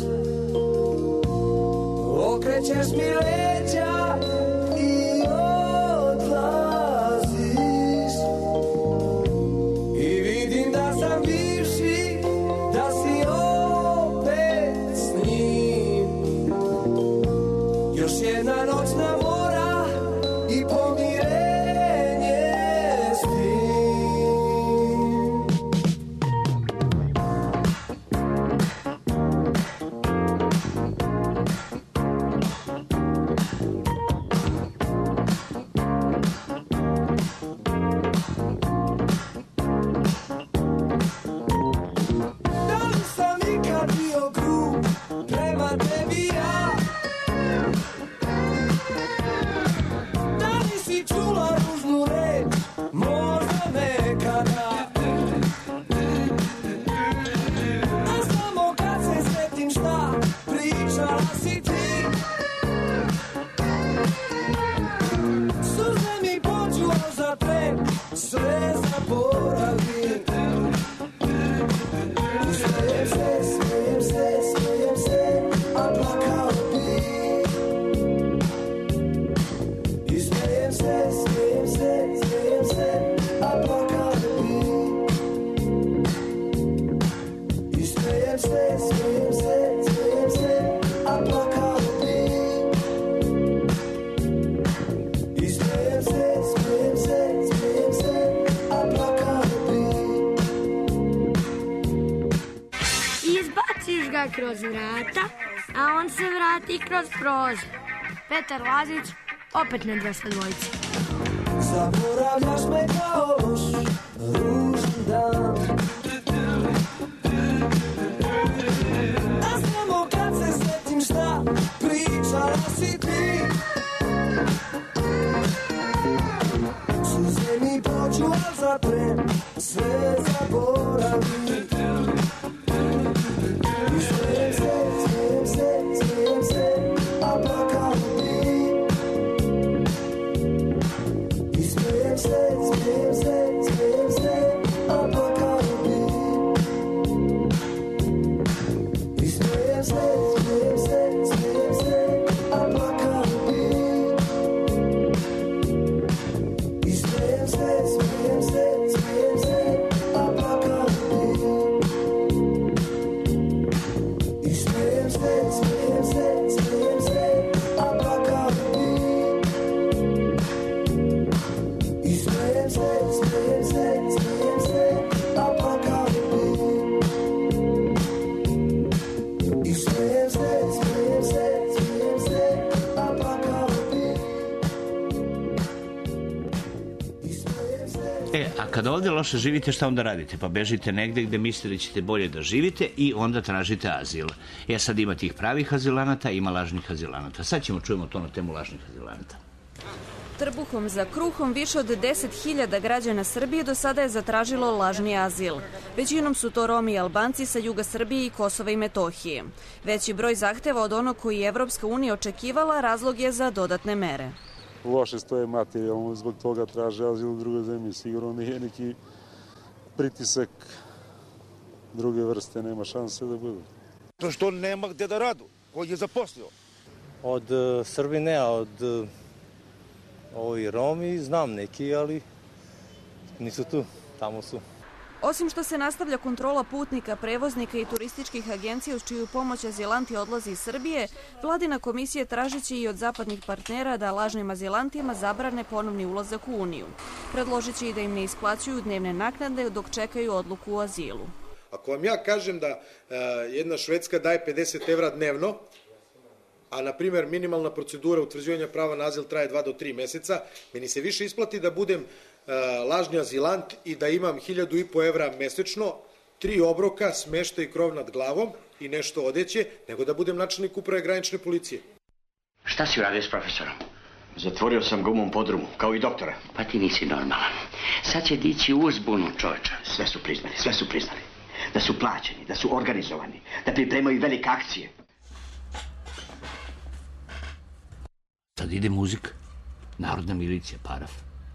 okrećeš mi leđa i odlaziš i vidim da sam bivši, da si opet s njim. Još jedna noćna mora i pomirenje s tim. Da li sam ikad bio grub prema tebi ja? Da li si čula ružnu reč, možda nekada? A samo kad se sjetim šta pričala si ti, suze mi pođu za trep, sve zaboravim. Smejem se, smejem se, smejem se, a plakao bi. I smejem se, smejem se, smejem se, a plakao bi. I smejem se, smejem se, smejem se, a plakao bi. I smejem se, smejem se, smejem se, a plakao bi. Izbaciš ga kroz vrata, a on se vrati kroz prozor. Petar Lazić, opet na dvesta dvojici. Zaboravljaš me kao loš, ružan dan. A samo kad se sjetim šta pričala si ti, suze mi pođu, al zatrem, sve za E, a kada ovde loše živite, šta onda radite? Pa bežite negde gde mislite da ćete bolje da živite i onda tražite azil. E, sad ima tih pravih azilanata, ima lažnih azilanata. Sad ćemo čujemo to na temu lažnih azilanata. Trbuhom za kruhom više od deset hiljada građana Srbije do sada je zatražilo lažni azil. Većinom su to Romi i Albanci sa juga Srbije i Kosova i Metohije. Veći broj zahteva od onog koji je Evropska unija očekivala razlog je za dodatne mere. Loše stoje materijalno, zbog toga traže azil u drugoj zemlji. Sigurno nije neki pritisak druge vrste, nema šanse da budu. To što nema gde da radu, ko je zaposlio. Od uh, Srbine, a od uh, ovi Romi, znam neki, ali nisu tu, tamo su. Osim što se nastavlja kontrola putnika, prevoznika i turističkih agencija uz čiju pomoć azilanti odlaze iz Srbije, vladina komisija tražiće i od zapadnih partnera da lažnim azilantima zabrane ponovni ulazak u Uniju. Predložiće i da im ne isplaćuju dnevne naknade dok čekaju odluku o azilu. Ako vam ja kažem da uh, jedna Švedska daje pedeset evra dnevno, a na primjer minimalna procedura utvrđivanja prava na azil traje dva do tri meseca, meni se više isplati da budem uh, lažni azilant i da imam hiljadu i po evra mesečno, tri obroka, smeštaj i krov nad glavom i nešto odeće, nego da budem načelnik uprave granične policije. Šta si uradio s profesorom? Zatvorio sam ga u mom podrumu, kao i doktora. Pa ti nisi normalan. Sad će dići uzbunu, čovječa. Sve su priznali, sve su priznali. Da su plaćeni, da su organizovani, da pripremaju velike akcije. Sad ide muzika. Narodna milicija, Paraf.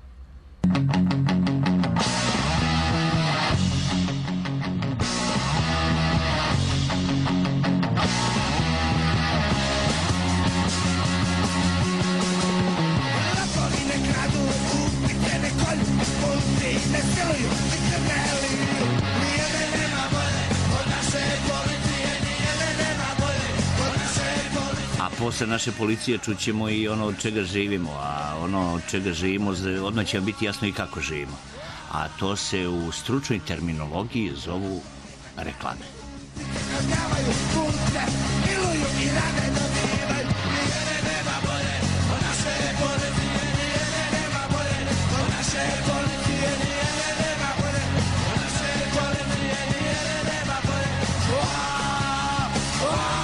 Lopovi ne kradu, ubite ne kolju, pulti ne siluju, nikad ne liju. Nijedne nema bolje od naše policije, nijedne nema bolje od naše policije. A posle naše policije čućemo i ono od čega živimo, a ono od čega živimo, odmah će vam biti jasno i kako živimo. A to se u stručnoj terminologiji zovu reklame. Kažnjavaju, punte, miluju i rade dobivaju. Nijedne nema bolje od naše policije, nijedne nema bolje od naše policije, nijedne nema bolje od naše policije, nijedne nema bolje. Uaa, uaa.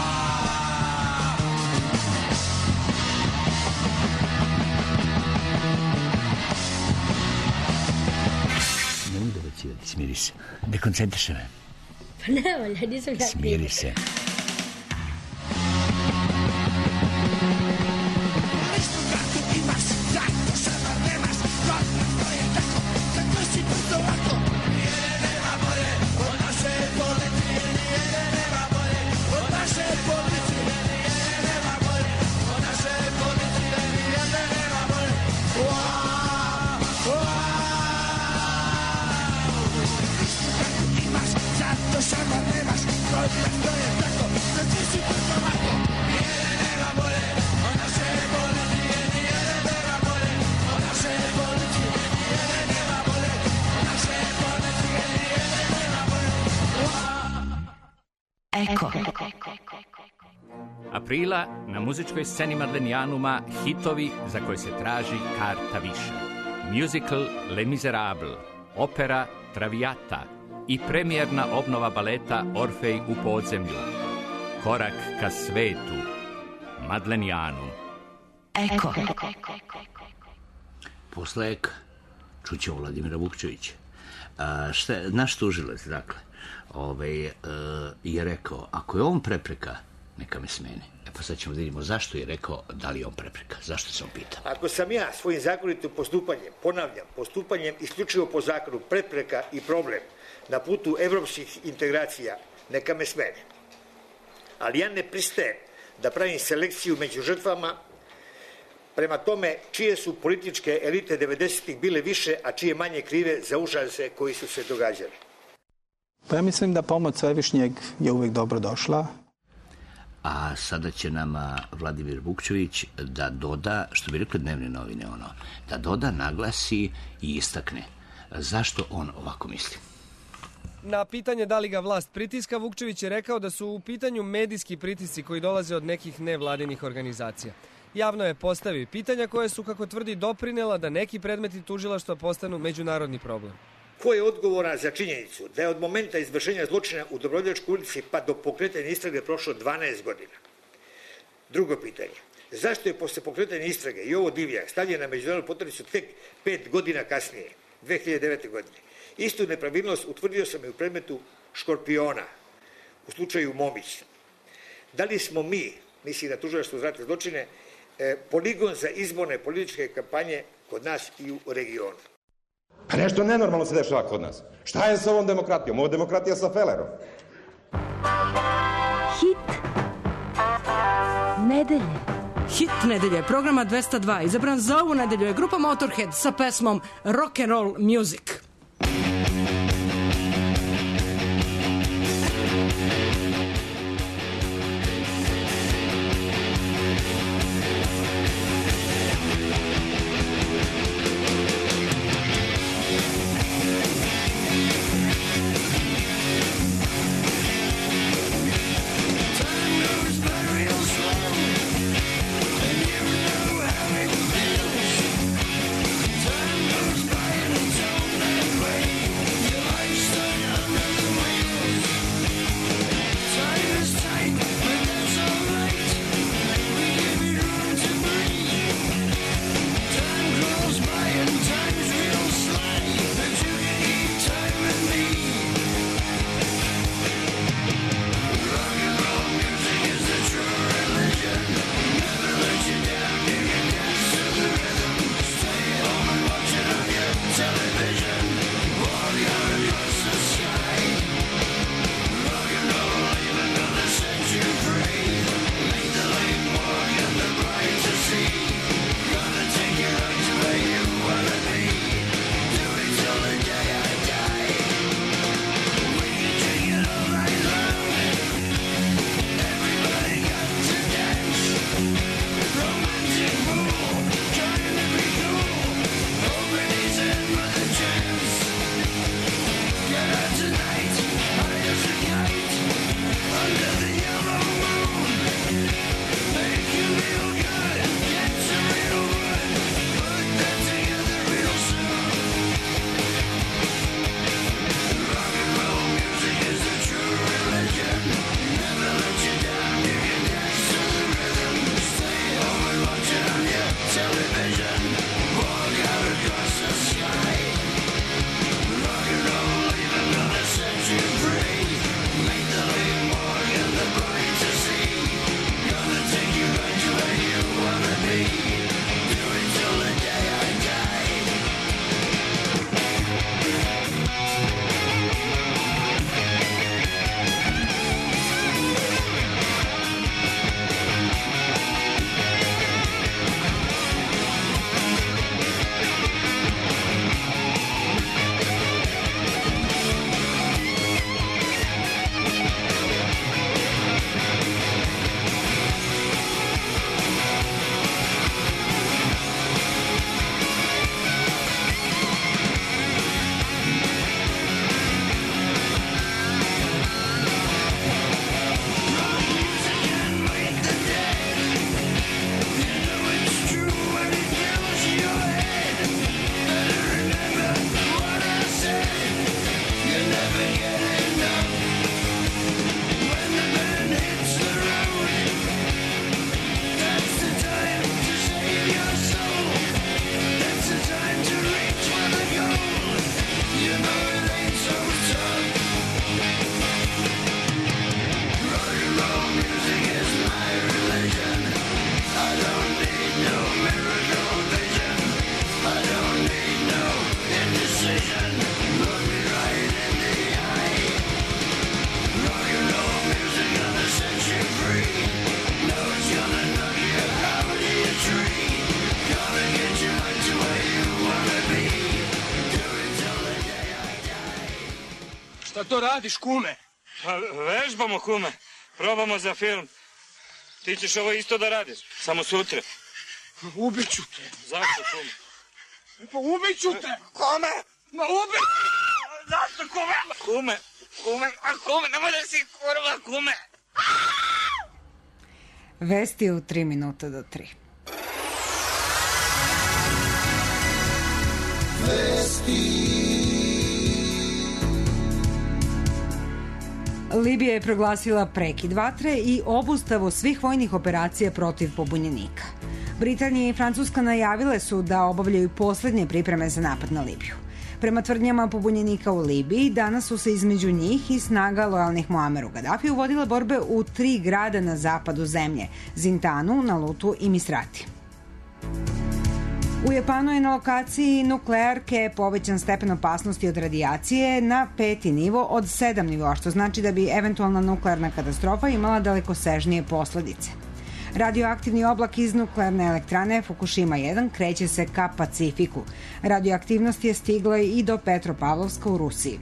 Nemoj da vacivati, smiri se. Ne koncentriše me. Pa ne volja, nisam ja. Smiri se. Eko. Aprila na muzičkoj sceni Madlenijanuma hitovi za koje se traži karta više. Musical Les Miserables, opera Traviata i premijerna obnova baleta Orfej u podzemlju. Korak ka svetu. Madlenijanum. Eko. Posle Eka čućemo Vladimira Vukčevića. A, šta, naš tužilac, dakle, ovaj, je rekao, ako je on prepreka, neka me smene. E pa sad ćemo da vidimo zašto je rekao, da li je on prepreka, zašto se on pita. Ako sam ja svojim zakonitim postupanjem, ponavljam, postupanjem isključivo po zakonu prepreka i problem na putu evropskih integracija, neka me smene. Ali ja ne pristajem da pravim selekciju među žrtvama prema tome čije su političke elite devedesetih bile više, a čije manje krive za užase koji su se događali. Pa ja mislim da pomoć Svevišnjeg je uvek dobro došla. A sada će nama Vladimir Vukčević da doda, što bi rekli dnevne novine, ono, da doda, naglasi i istakne zašto on ovako misli. Na pitanje da li ga vlast pritiska, Vukčević je rekao da su u pitanju medijski pritisci koji dolaze od nekih nevladinih organizacija. Javno je postavi pitanja koje su, kako tvrdi, doprinela da neki predmeti tužilaštva postanu međunarodni problem. Ko je odgovoran za činjenicu da je od momenta izvršenja zločina u Dobrovoljačkoj ulici pa do pokretanja istrage prošlo dvanaest godina? Drugo pitanje. Zašto je posle pokretanja istrage Jovo Divljak stavljen na međunarodnu poternicu tek pet godina kasnije, dve hiljade devete. godine? Istu nepravilnost utvrdio sam i u predmetu Škorpiona, u slučaju Momić. Da li smo mi, misli na tužilaštvo za ratne zločine, poligon za izborne političke kampanje kod nas i u regionu? Pa nešto nenormalno se dešava kod nas. Šta je sa ovom demokratijom? Ovo je demokratija sa felerom. Hit nedelje. Hit nedelje, programa dvesta dva. Izabran za ovu nedelju je grupa Motorhead sa pesmom Rock and Roll Music. Šta to radiš, kume? Pa vežbamo, kume. Probamo za film. Ti ćeš ovo isto da radiš, samo sutra. Ubiću te. Zašto, kume? Pa ubiću te. Kume! Ma ubi... Zašto, kume? Kume, kume, a kume, nemoj da si kurva, kume. Vesti u tri minuta do tri. Libija je proglasila prekid vatre i obustavu svih vojnih operacija protiv pobunjenika. Britanija i Francuska najavile su da obavljaju poslednje pripreme za napad na Libiju. Prema tvrdnjama pobunjenika u Libiji, danas su se između njih i snaga lojalnih Muammeru Gadafiju vodile borbe u tri grada na zapadu zemlje, Zintanu, Nalutu i Misrati. U Japanu je na lokaciji nuklearke povećan stepen opasnosti od radijacije na peti nivo od sedam nivoa, što znači da bi eventualna nuklearna katastrofa imala dalekosežnije posledice. Radioaktivni oblak iz nuklearne elektrane Fukushima jedan kreće se ka Pacifiku. Radioaktivnost je stigla i do Petropavlovska u Rusiji.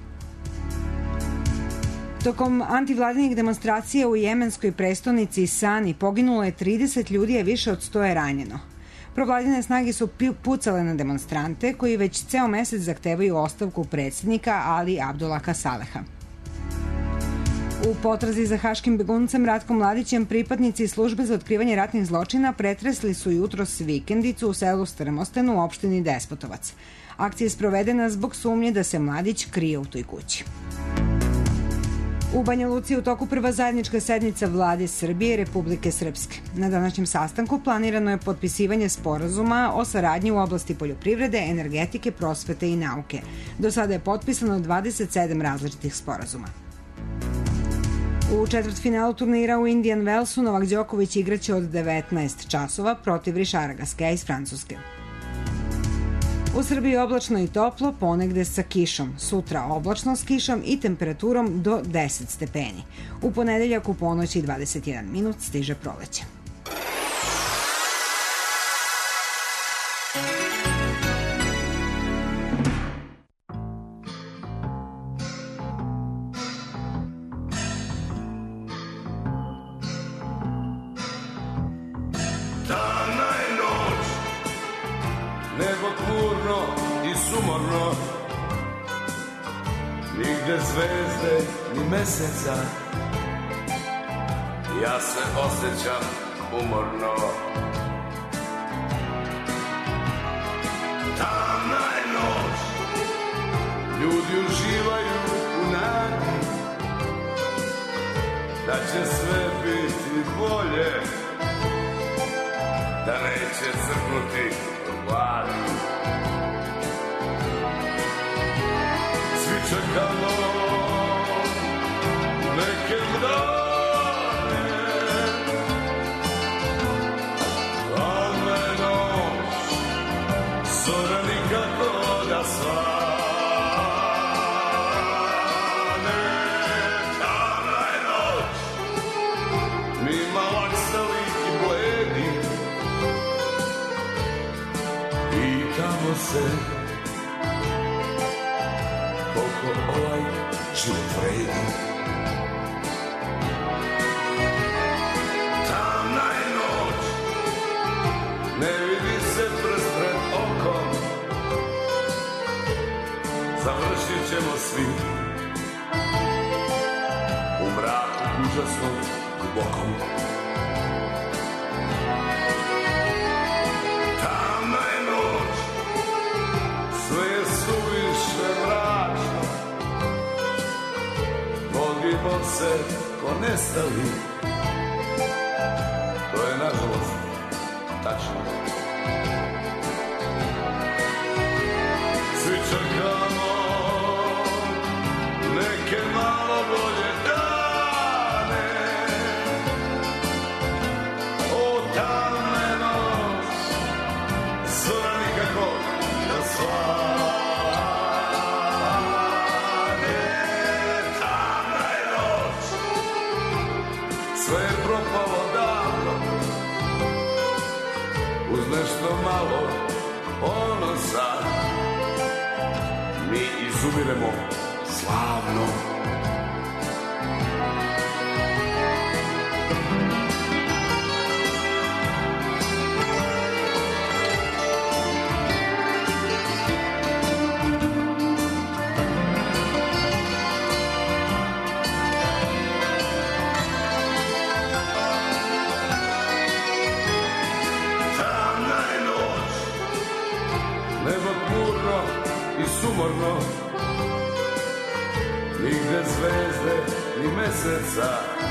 Tokom antivladinih demonstracija u jemenskoj prestonici Sani poginulo je trideset ljudi, a više od sto je ranjeno. Provladine snage su pucale na demonstrante koji već ceo mesec zahtevaju ostavku predsjednika Ali Abdullaha Saleha. U potrazi za haškim beguncem Ratkom Mladićem pripadnici službe za otkrivanje ratnih zločina pretresli su jutros vikendicu u selu Strmostan u opštini Despotovac. Akcija je sprovedena zbog sumnje da se Mladić krije u toj kući. U Banja Luci je u toku prva zajednička sednica Vlade Srbije i Republike Srpske. Na današnjem sastanku planirano je potpisivanje sporazuma o saradnji u oblasti poljoprivrede, energetike, prosvete i nauke. Do sada je potpisano dvadeset sedam različitih sporazuma. U četvrtfinalu turnira u Indian Wellsu Novak Đoković igraće od devetnaest časova protiv Rišara Gasquet iz Francuske. U Srbiji oblačno i toplo, ponegde sa kišom. Sutra oblačno s kišom i temperaturom do deset stepeni. U ponedeljak u ponoći dvadeset jedan minut stiže proleće. Zvezde ni meseca, ja se osjećam umorno. Tamna je noć, ljudi uživaju u nadi da će sve biti bolje, da neće crknuti od gladi. Svi čekamo neke dane, tamna je noć, zora nikako da svane. Tamna je noć, mi malaksali i bledi, pitamo se koliko ovaj život vredi. Ne vidi se prst pred okom, završit ćemo svi u mraku užasnom dubokom. Tamna je noć, sve je suviše mračno, vodimo se ko nestali, to je nažalost tačno. Svi čekamo neke malo bolje dane, o tamne noć, zora nikako da svane. Tamna je noć, sve je propalo davno, uz nešto malo ponosa, mi izumiremo slavno. Nebo tmurno i sumorno, nigde zvezde ni meseca,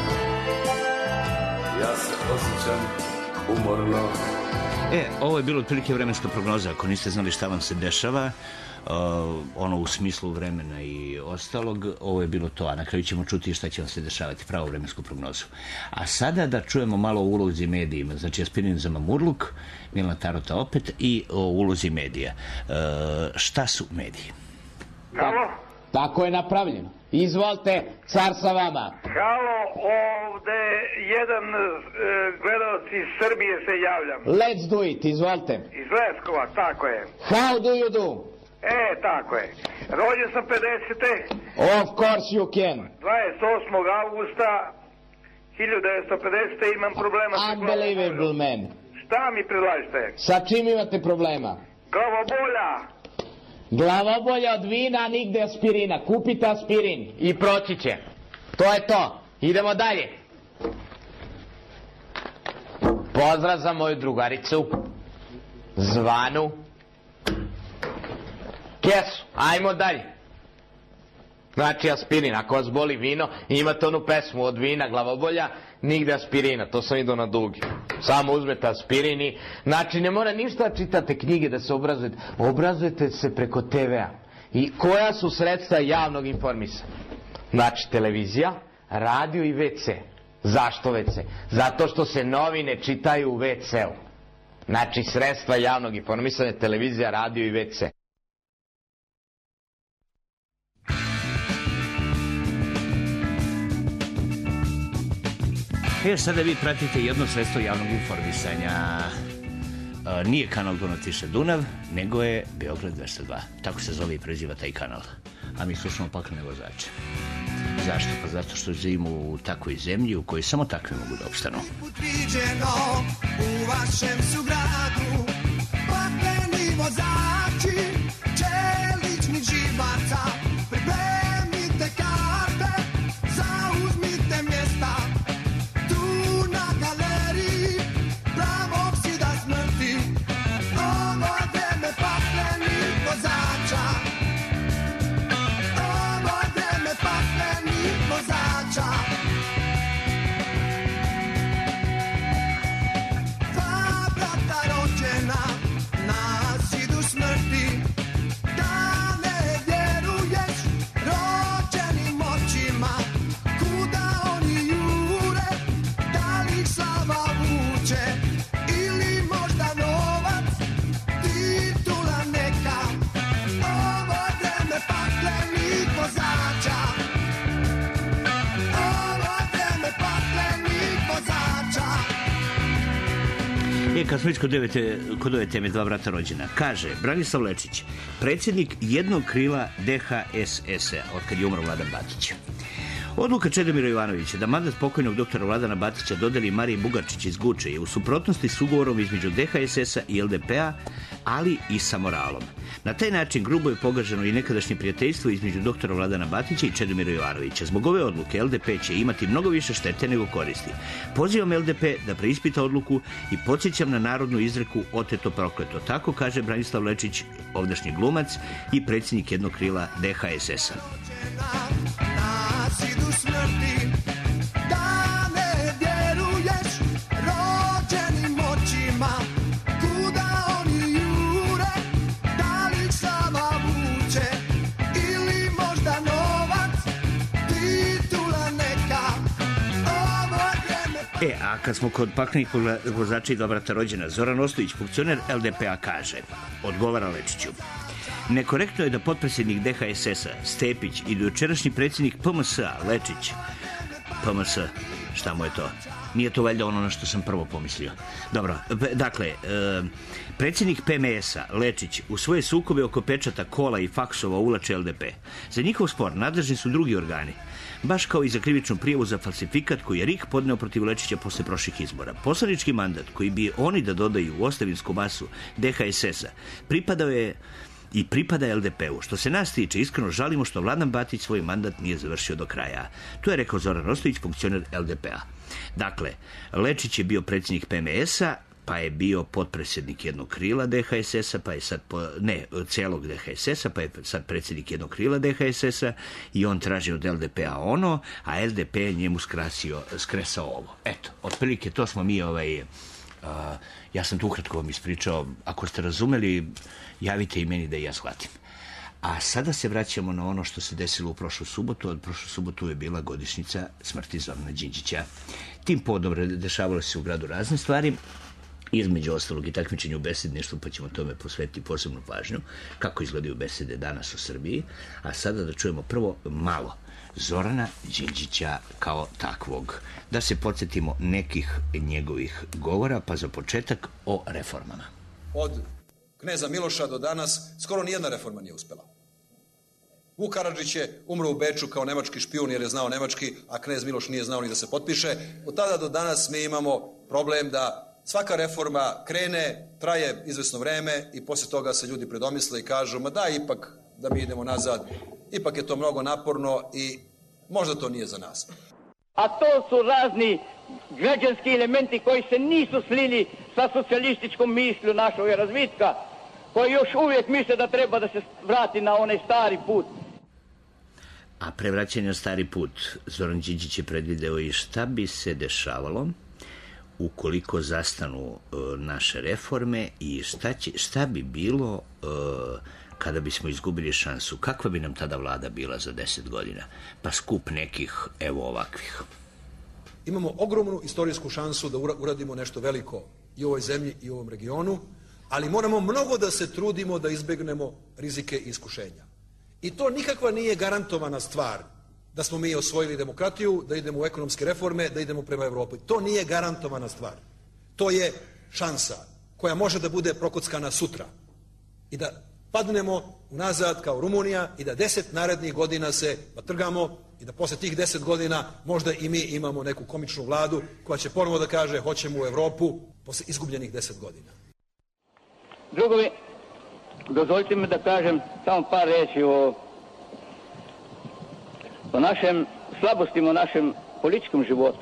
ja se osjećam umorno. E, ovo je bilo otprilike vremenska prognoza, ako niste znali šta vam se dešava, uh, ono u smislu vremena i ostalog, ovo je bilo to, a na kraju ćemo čuti šta će vam se dešavati, pravu vremensku prognozu. A sada da čujemo malo o ulozi medijima, znači Aspirin za Mamurluk, Milana Tarota opet i o ulozi medija. Uh, šta su mediji? Halo? Tako je napravljeno. Izvolite, car sa vama. Halo, ovde jedan e, gledalac iz Srbije se javljam. Let's do it, izvolite. Iz Leskova, tako je. How do you do? E, tako je. Rođen sam pedesete. Of course you can. dvadeset osmog avgusta hiljadu devetsto pedesete imam problema sa Unbelievable, man. Šta mi predlažete? Sa čim imate problema? Glavobolja. Glavobolja od vina, nigde aspirina. Kupite aspirin i proći će. To je to. Idemo dalje. Pozdrav za moju drugaricu Zvanu. Kesu, ajmo dalje. Znači aspirin, ako vas boli vino, imate onu pesmu od vina, glavobolja, nigde aspirina, to sam ido na dugi. Samo uzmete aspirin i, znači ne mora ništa čitate knjige da se obrazujete, obrazujete se preko te ve a. I koja su sredstva javnog informisanja? Znači televizija, radio i ve ce. Zašto ve ce? Zato što se novine čitaju u ve ce u. Znači sredstva javnog informisanja, televizija, radio i ve ce. E, sada vi pratite jedno sredstvo javnog informisanja. E, nije kanal Dunav-Tiša Dunav, nego je Beograd dvesta dva. Tako se zove i preziva taj kanal. A mi slušamo paklene vozače. Zašto? Pa zato što živimo u takvoj zemlji u kojoj samo takvi mogu da opstanu. Viđeno u vašem su gradu, pakleni vozači, čeličnih živaca, pripremite karte, zauzmite mjesta. E, kad smo već kod ove, te, kod ove teme dva brata rođena, kaže Branislav Lečić, predsjednik jednog krila de ha es es a, od kad je umro Vladan Batić. Odluka Čedomira Jovanovića da mandat pokojnog doktora Vladana Batića dodeli Mariji Bugarčić iz Guče je u suprotnosti s ugovorom između de ha es es a i el de pe a, ali i sa moralom. Na taj način grubo je pogaženo i nekadašnje prijateljstvo između doktora Vladana Batića i Čedomira Jovanovića. Zbog ove odluke el de pe će imati mnogo više štete nego koristi. Pozivam el de pe da preispita odluku i podsjećam na narodnu izreku oteto prokleto. Tako kaže Branislav Lečić, ovdašnji glumac i predsjednik jednog krila de ha es es a. Idu smrti, da ne vjeruješ rođenim očima, kuda oni jure, da li ih Sava vuče, ili možda novac, titula neka, ovo vreme... E, a kad smo kod paklenih vozača i dva brata rođena, Zoran Ostojić, funkcioner el de pe a, kaže, odgovara Lečiću, nekorektno je da potpredsjednik de ha es es a Stepić i dojučerašnji predsjednik pe em es a Lečić, pe em es, šta mu je to? Nije to valjda ono na što sam prvo pomislio. Dobro, dakle, e, predsjednik pe em es a Lečić u svoje sukobe oko pečata, kola i faksova uvlače el de pe. Za njihov spor nadležni su drugi organi, baš kao i za krivičnu prijavu za falsifikat koji je RIK podneo protiv Lečića posle prošlih izbora. Poslanički mandat koji bi oni da dodaju u ostavinsku masu de ha es es a pripadao je i pripada el de pe u. Što se nas tiče, iskreno žalimo što Vladan Batić svoj mandat nije završio do kraja. To je rekao Zoran Ostojić, funkcioner el de pe a. Dakle, Lečić je bio predsjednik pe em es a, pa je bio potpredsjednik jednog krila D H S S-a, pa je sad, po, ne, celog D H S S-a, pa je sad predsjednik jednog krila D H S S-a i on traži od L D P-a ono, a L D P je njemu skrasio, skresao ovo. Eto, otprilike to smo mi, ovaj, uh, ja sam tu ukratko vam ispričao, ako ste razumeli, javite i meni da i ja shvatim. A sada se vraćamo na ono što se desilo u prošlu subotu. Od prošlu subotu je bila godišnjica smrti Zorana Đinđića. Tim povodom dešavalo se u gradu razne stvari, između ostalog i takmičenje u besedništvu, pa ćemo tome posvetiti posebnu pažnju, kako izgledaju besede danas u Srbiji. A sada da čujemo prvo malo Zorana Đinđića kao takvog. Da se podsjetimo nekih njegovih govora, pa za početak o reformama. Od kneza Miloša do danas skoro nijedna reforma nije uspela. Vuk Karadžić je umro u Beču kao nemački špijun jer je znao nemački, a knez Miloš nije znao ni da se potpiše. Od tada do danas mi imamo problem da svaka reforma krene, traje izvesno vreme i poslije toga se ljudi predomisle i kažu ma da, ipak da mi idemo nazad, ipak je to mnogo naporno i možda to nije za nas. A to su razni građanski elementi koji se nisu slili sa socijalističkom mislju našog razvitka, koji još uvijek misle da treba da se vrati na onaj stari put. A prevraćanje na stari put, Zoran Đinđić je predvideo i šta bi se dešavalo ukoliko zastanu uh, naše reforme i šta, će, šta bi bilo uh, kada bismo izgubili šansu. Kakva bi nam tada vlada bila za deset godina? Pa skup nekih, evo ovakvih. Imamo ogromnu istorijsku šansu da uradimo nešto veliko i u ovoj zemlji i u ovom regionu, ali moramo mnogo da se trudimo da izbegnemo rizike i iskušenja. I to nikakva nije garantovana stvar da smo mi osvojili demokratiju, da idemo u ekonomske reforme, da idemo prema Evropi. To nije garantovana stvar. To je šansa koja može da bude prokockana sutra. I da padnemo unazad kao Rumunija i da deset narednih godina se batrgamo i da posle tih deset godina možda i mi imamo neku komičnu vladu koja će ponovo da kaže hoćemo u Evropu posle izgubljenih deset godina. Drugovi, dozvolite mi da kažem samo par reći o, o našem slabostima, o našem političkom životu.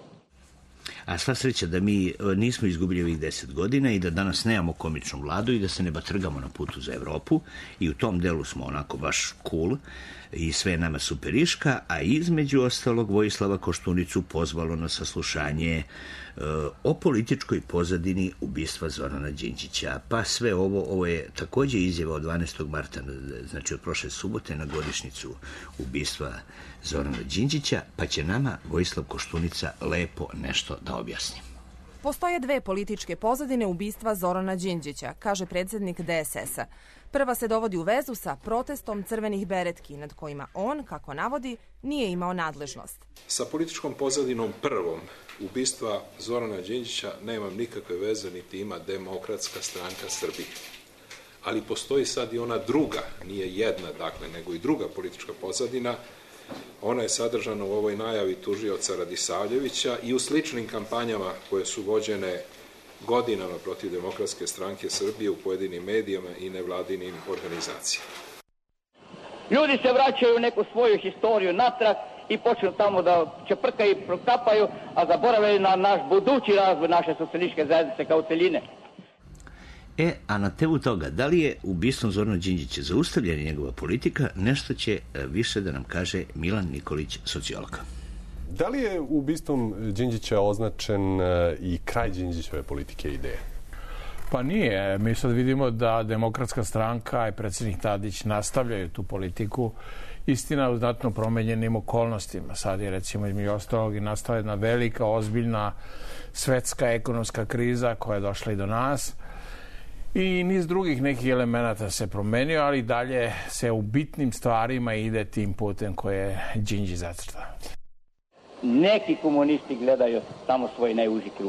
A sva sreća da mi nismo izgubili ovih deset godina i da danas nemamo komičnu vladu i da se ne batrgamo na putu za Evropu i u tom delu smo onako baš cool i sve je nama superiška, a između ostalog Vojislava Koštunicu pozvalo na saslušanje e, o političkoj pozadini ubistva Zorana Đinđića. Pa sve ovo, ovo je takođe izjava od dvanaestog marta, znači od prošle subote na godišnjicu ubistva Zorana Đinđića, pa će nama Vojislav Koštunica lepo nešto da objasni. Postoje dve političke pozadine ubistva Zorana Đinđića, kaže predsjednik D S S-a. Prva se dovodi u vezu sa protestom crvenih beretki, nad kojima on, kako navodi, nije imao nadležnost. Sa političkom pozadinom prvom ubistva Zorana Đinđića nemam nikakve veze, niti ima Demokratska stranka Srbije. Ali postoji sad i ona druga, nije jedna, dakle, nego i druga politička pozadina. Ona je sadržana u ovoj najavi tužioca Radisavljevića i u sličnim kampanjama koje su vođene godinama protiv Demokratske stranke Srbije u pojedinim medijama i nevladinim organizacijama. Ljudi se vraćaju u neku svoju historiju natrag i počnu tamo da čeprkaju i protapaju, a zaboravljaju na naš budući razvoj naše socijalističke zajednice kao celine. E, a na tevu toga, da li je ubistvom Zorana Đinđića zaustavljena njegova politika, nešto će više da nam kaže Milan Nikolić, sociolog. Da li je ubistvom Đinđića označen i kraj Đinđićeve politike i ideje? Pa nije. Mi sad vidimo da Demokratska stranka i predsjednik Tadić nastavljaju tu politiku. Istina u znatno promenjenim okolnostima. Sad je recimo između ostalog i nastala jedna velika, ozbiljna svetska ekonomska kriza koja je došla i do nas. I niz drugih nekih elemenata se promenio, ali dalje se u bitnim stvarima ide tim putem koje je Đinđić zacrtao. Neki komunisti gledaju samo svoj najuži krug.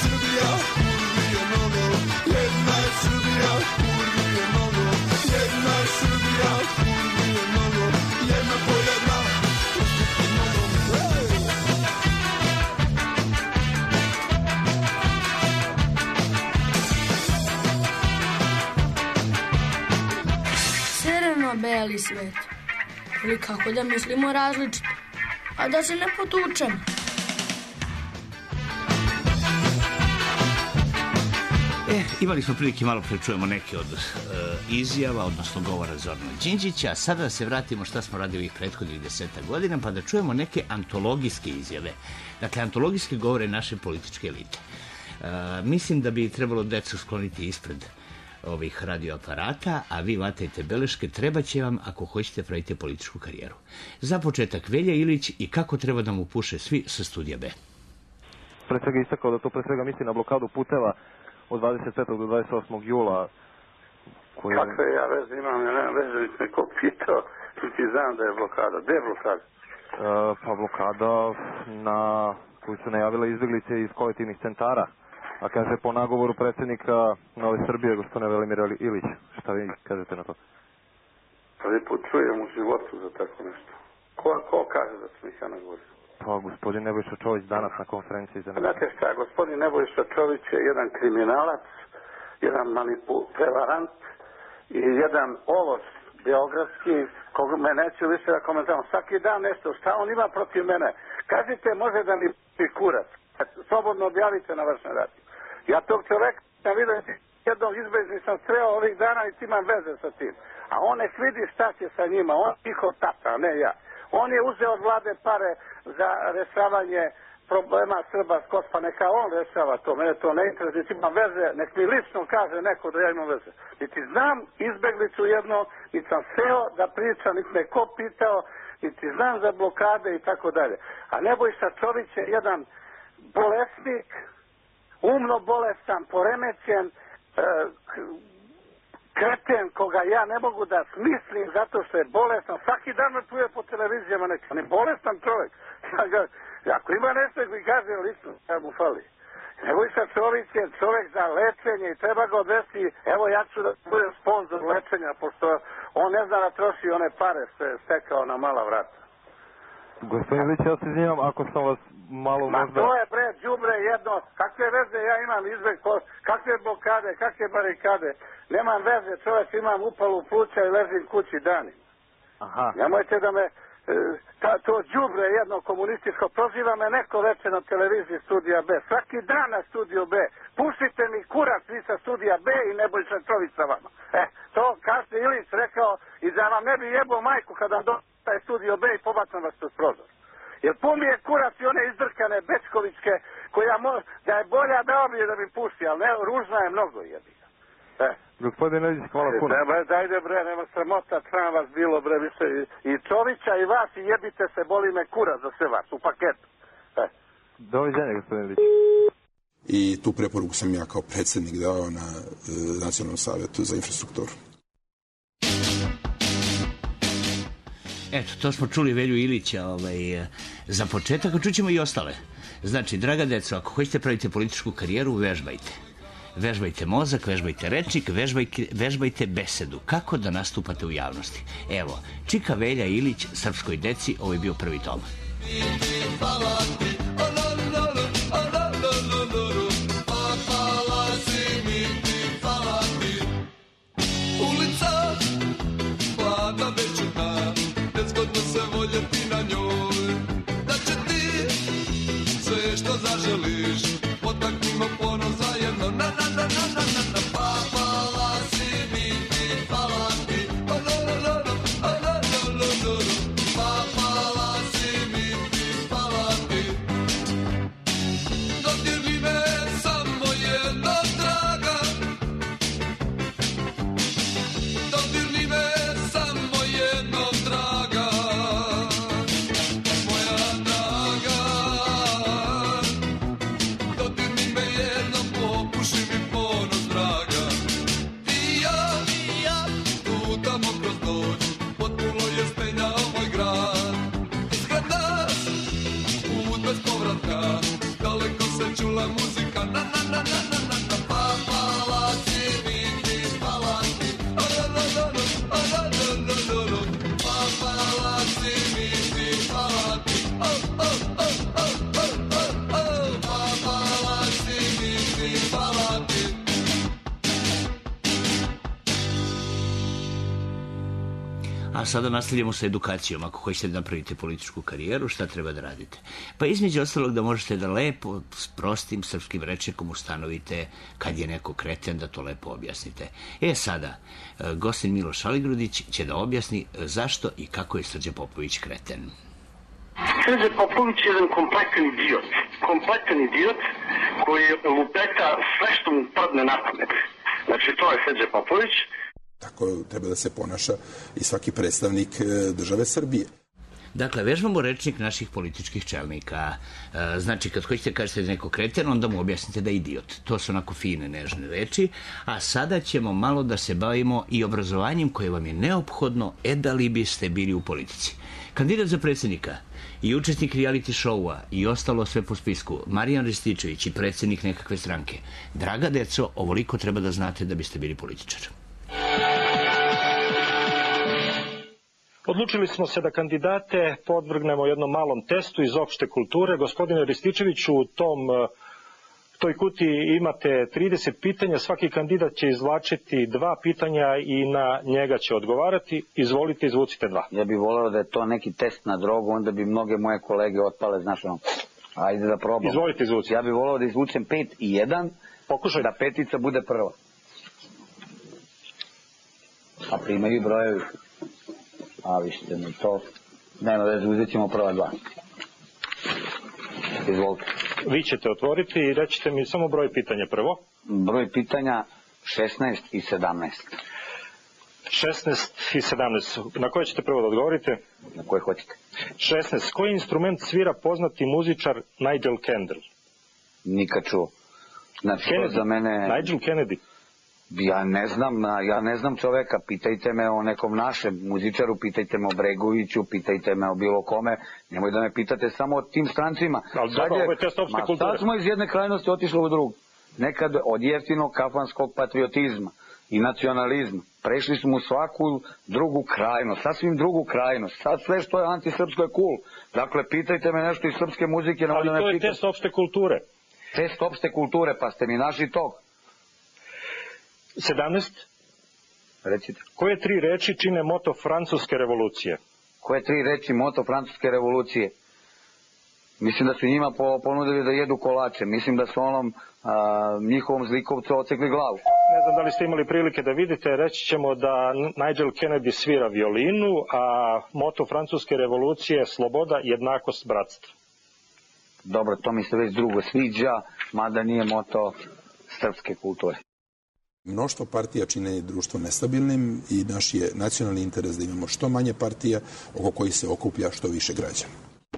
Srbija, kurvi je mnogo, jedna je Srbija, kurvi je mnogo, jedna je Srbija, kurvi je mnogo, jedna po jedna, uspjeti mnogo. Crno-beli svet. Ili kako da mislimo različito, a da se ne potučemo. E, imali smo prilike malo prečujemo neke od e, izjava, odnosno govora Zorana Đinđića, a sada da se vratimo šta smo radili ovih prethodnih deseta godina, pa da čujemo neke antologijske izjave. Dakle, antologijske govore naše političke elite. E, mislim da bi trebalo decu skloniti ispred ovih radioaparata, a vi vatajte beleške, treba će vam ako hoćete pravite političku karijeru. Za početak Velja Ilić i kako treba da mu puše svi sa studija B. Pre svega istakao da to pre svega misli na blokadu puteva od dvadeset petog do dvadeset osmog jula. Koje... Kakve ja veze imam, ja nemam veze, niti me ko pitao, niti znam da je blokada. Gde je blokada? E, pa blokada na koju su najavile izbjeglice iz kolektivnih centara. A kaže po nagovoru predsjednika Nove Srbije, gospodina Velimira Ilić. Šta vi kažete na to? Prvi put čujem u životu za tako nešto. Ko, ko kaže da sam ih ja nagovorio? Pa gospodin Nebojša Čović danas na konferenciji za... Znate šta, gospodin Nebojša Čović je jedan kriminalac, jedan manipul, prevarant i jedan olos beogradski, koga me neću više da komentaram. Svaki dan nešto, šta on ima protiv mene? Kažite, može da mi pi kurac. Slobodno objavite na vašem radiju. Ja tog čoveka sam vidio, jednog izbežni sam sreo ovih dana i imam veze sa tim. A on nek vidi šta će sa njima, on njihov tata, a ne ja. On je uzeo od vlade pare za rešavanje problema Srba s Kosova, neka on rešava to, mene to ne interesuje, niti imam veze, nek mi lično kaže neko da ja imam veze. Niti znam izbeglicu jedno, niti sam seo da pričam, niti me ko pitao, niti znam za blokade i tako dalje. A Nebojša Čović je jedan bolesnik, umno bolestan, poremećen, e, kreten koga ja ne mogu da smislim zato što je bolestan. Svaki dan me čuje po televizijama neki. On je bolestan čovjek. Ja ga, ako ima nešto koji kaže lično, ja mu fali. Nebojša Čović je čovjek za lečenje i treba ga odvesti. Evo ja ću da budem sponsor lečenja, pošto on ne zna da troši one pare što je stekao na mala vrata. Gospodin Ilić, ja se izvinjam ako sam vas malo Ma možda... to je bre, đubre jedno, kakve veze ja imam izbeg, kakve blokade, kakve barikade, nemam veze, čovjek imam upalu pluća i ležim kući dani. Aha. Nemojte da me, ta, to đubre jedno komunističko, proziva me neko veče na televiziji Studija B, svaki dan na Studiju B, pušite mi kurac vi sa Studija B i Nebojša Čović sa vama. E, to kaže Ilić rekao i da vam ne bi jebao majku kada do taj Studio B i pobacam vas kroz prozor. Jer pun mi je kurac i one izdrkane Bečkovićke koja mo, da je bolja dao mi je da mi pusti, ali ne, ružna je mnogo jebi. E. Gospodine Ilić, hvala puno. Treba, dajde bre, nema sramota, tram vas bilo bre više i, i Čovića i vas i jebite se, boli me kurac za sve vas u paketu. E. Doviđenja, gospodine Ilić. I tu preporuku sam ja kao predsjednik dao na e, Nacionalnom savjetu za infrastrukturu. Eto, to smo čuli Velju Ilića ovaj, za početak, a čućemo i ostale. Znači, draga deco, ako hoćete praviti političku karijeru, vežbajte. Vežbajte mozak, vežbajte rečnik, vežbajte, vežbajte besedu. Kako da nastupate u javnosti? Evo, Čika Velja Ilić, srpskoj deci, ovo je bio prvi tom. Ulica, mlada večerna, nezgodno se voljeti na njoj. Da će ti sve što zaželiš, potaknimo ponos zajedno. Na, na, na, na, na, na, na, pa, pala si mi ti, pala ti. O, no, no, no, no, o, no, no, no, no, no. Pa, pala si mi ti, pala ti. A sada nastavljamo sa edukacijom. Ako hoćete da napravite političku karijeru, šta treba da radite? Pa između ostalog da možete da lepo, s prostim srpskim rečnikom ustanovite kad je neko kreten, da to lepo objasnite. E sada, gostin Miloš Aligrudić će da objasni zašto i kako je Srđan Popović kreten. Srđan Popović je jedan kompletan idiot. Kompletan idiot koji lupeta sve što mu padne na pamet. Znači, to je Srđan Popović. Tako treba da se ponaša i svaki predstavnik države Srbije. Dakle, vežbamo rečnik naših političkih čelnika. Znači, kad hoćete kažete da je neko kreten, onda mu objasnite da je idiot. To su onako fine, nežne reči. A sada ćemo malo da se bavimo i obrazovanjem koje vam je neophodno, e da li biste bili u politici. Kandidat za predsjednika i učesnik reality showa i ostalo sve po spisku, Marijan Rističević i predsjednik nekakve stranke. Draga deco, ovoliko treba da znate da biste bili političar. Odlučili smo se da kandidate podvrgnemo jednom malom testu iz opšte kulture. Gospodine Rističeviću, u tom, toj kutiji imate trideset pitanja, svaki kandidat će izvlačiti dva pitanja i na njega će odgovarati. Izvolite, izvucite dva. Ja bih voleo da je to neki test na drogu, onda bi mnoge moje kolege otpale, znaš ono, ajde da probamo. Izvolite, izvucite. Ja bih voleo da izvučem pet i jedan, pokušaj da petica bude prva. A primaju brojevi. A vi ćete mi to... Nema veze, uzet ćemo prva dva. Izvolite. Vi ćete otvoriti i rećete mi samo broj pitanja prvo. Broj pitanja šesnaest i sedamnaest. šesnaest i sedamnaest. Na koje ćete prvo da odgovorite? Na koje hoćete. šesnaest. Koji instrument svira poznati muzičar Nigel Kendall? Nikad čuo. Znači, to za mene... Nigel Kennedy. Ja ne znam, ja ne znam čoveka, pitajte me o nekom našem muzičaru, pitajte me o Bregoviću, pitajte me o bilo kome, nemoj da me pitate samo o tim strancima. Ali dobro, ovo je test opšte kulture. Sad smo iz jedne krajnosti otišli u drugu. Nekad od jeftinog kafanskog patriotizma i nacionalizma prešli smo u svaku drugu krajnost, sasvim drugu krajnost. Sad sve što je antisrpsko je cool. Dakle, pitajte me nešto iz srpske muzike. Ali to je test opšte kulture. Test opšte kulture, pa ste mi našli tog. sedamnaest. Recite. Koje tri reči čine moto francuske revolucije? Koje tri reči moto francuske revolucije? Mislim da su njima ponudili da jedu kolače. Mislim da su onom a, njihovom zlikovcu ocekli glavu. Ne znam da li ste imali prilike da vidite, reći ćemo da Nigel Kennedy svira violinu, a moto francuske revolucije je sloboda, jednakost, bratstvo. Dobro, to mi se već drugo sviđa, mada nije moto srpske kulture. Mnoštvo partija čine društvo nestabilnim i naš je nacionalni interes da imamo što manje partija oko kojih se okuplja što više građana.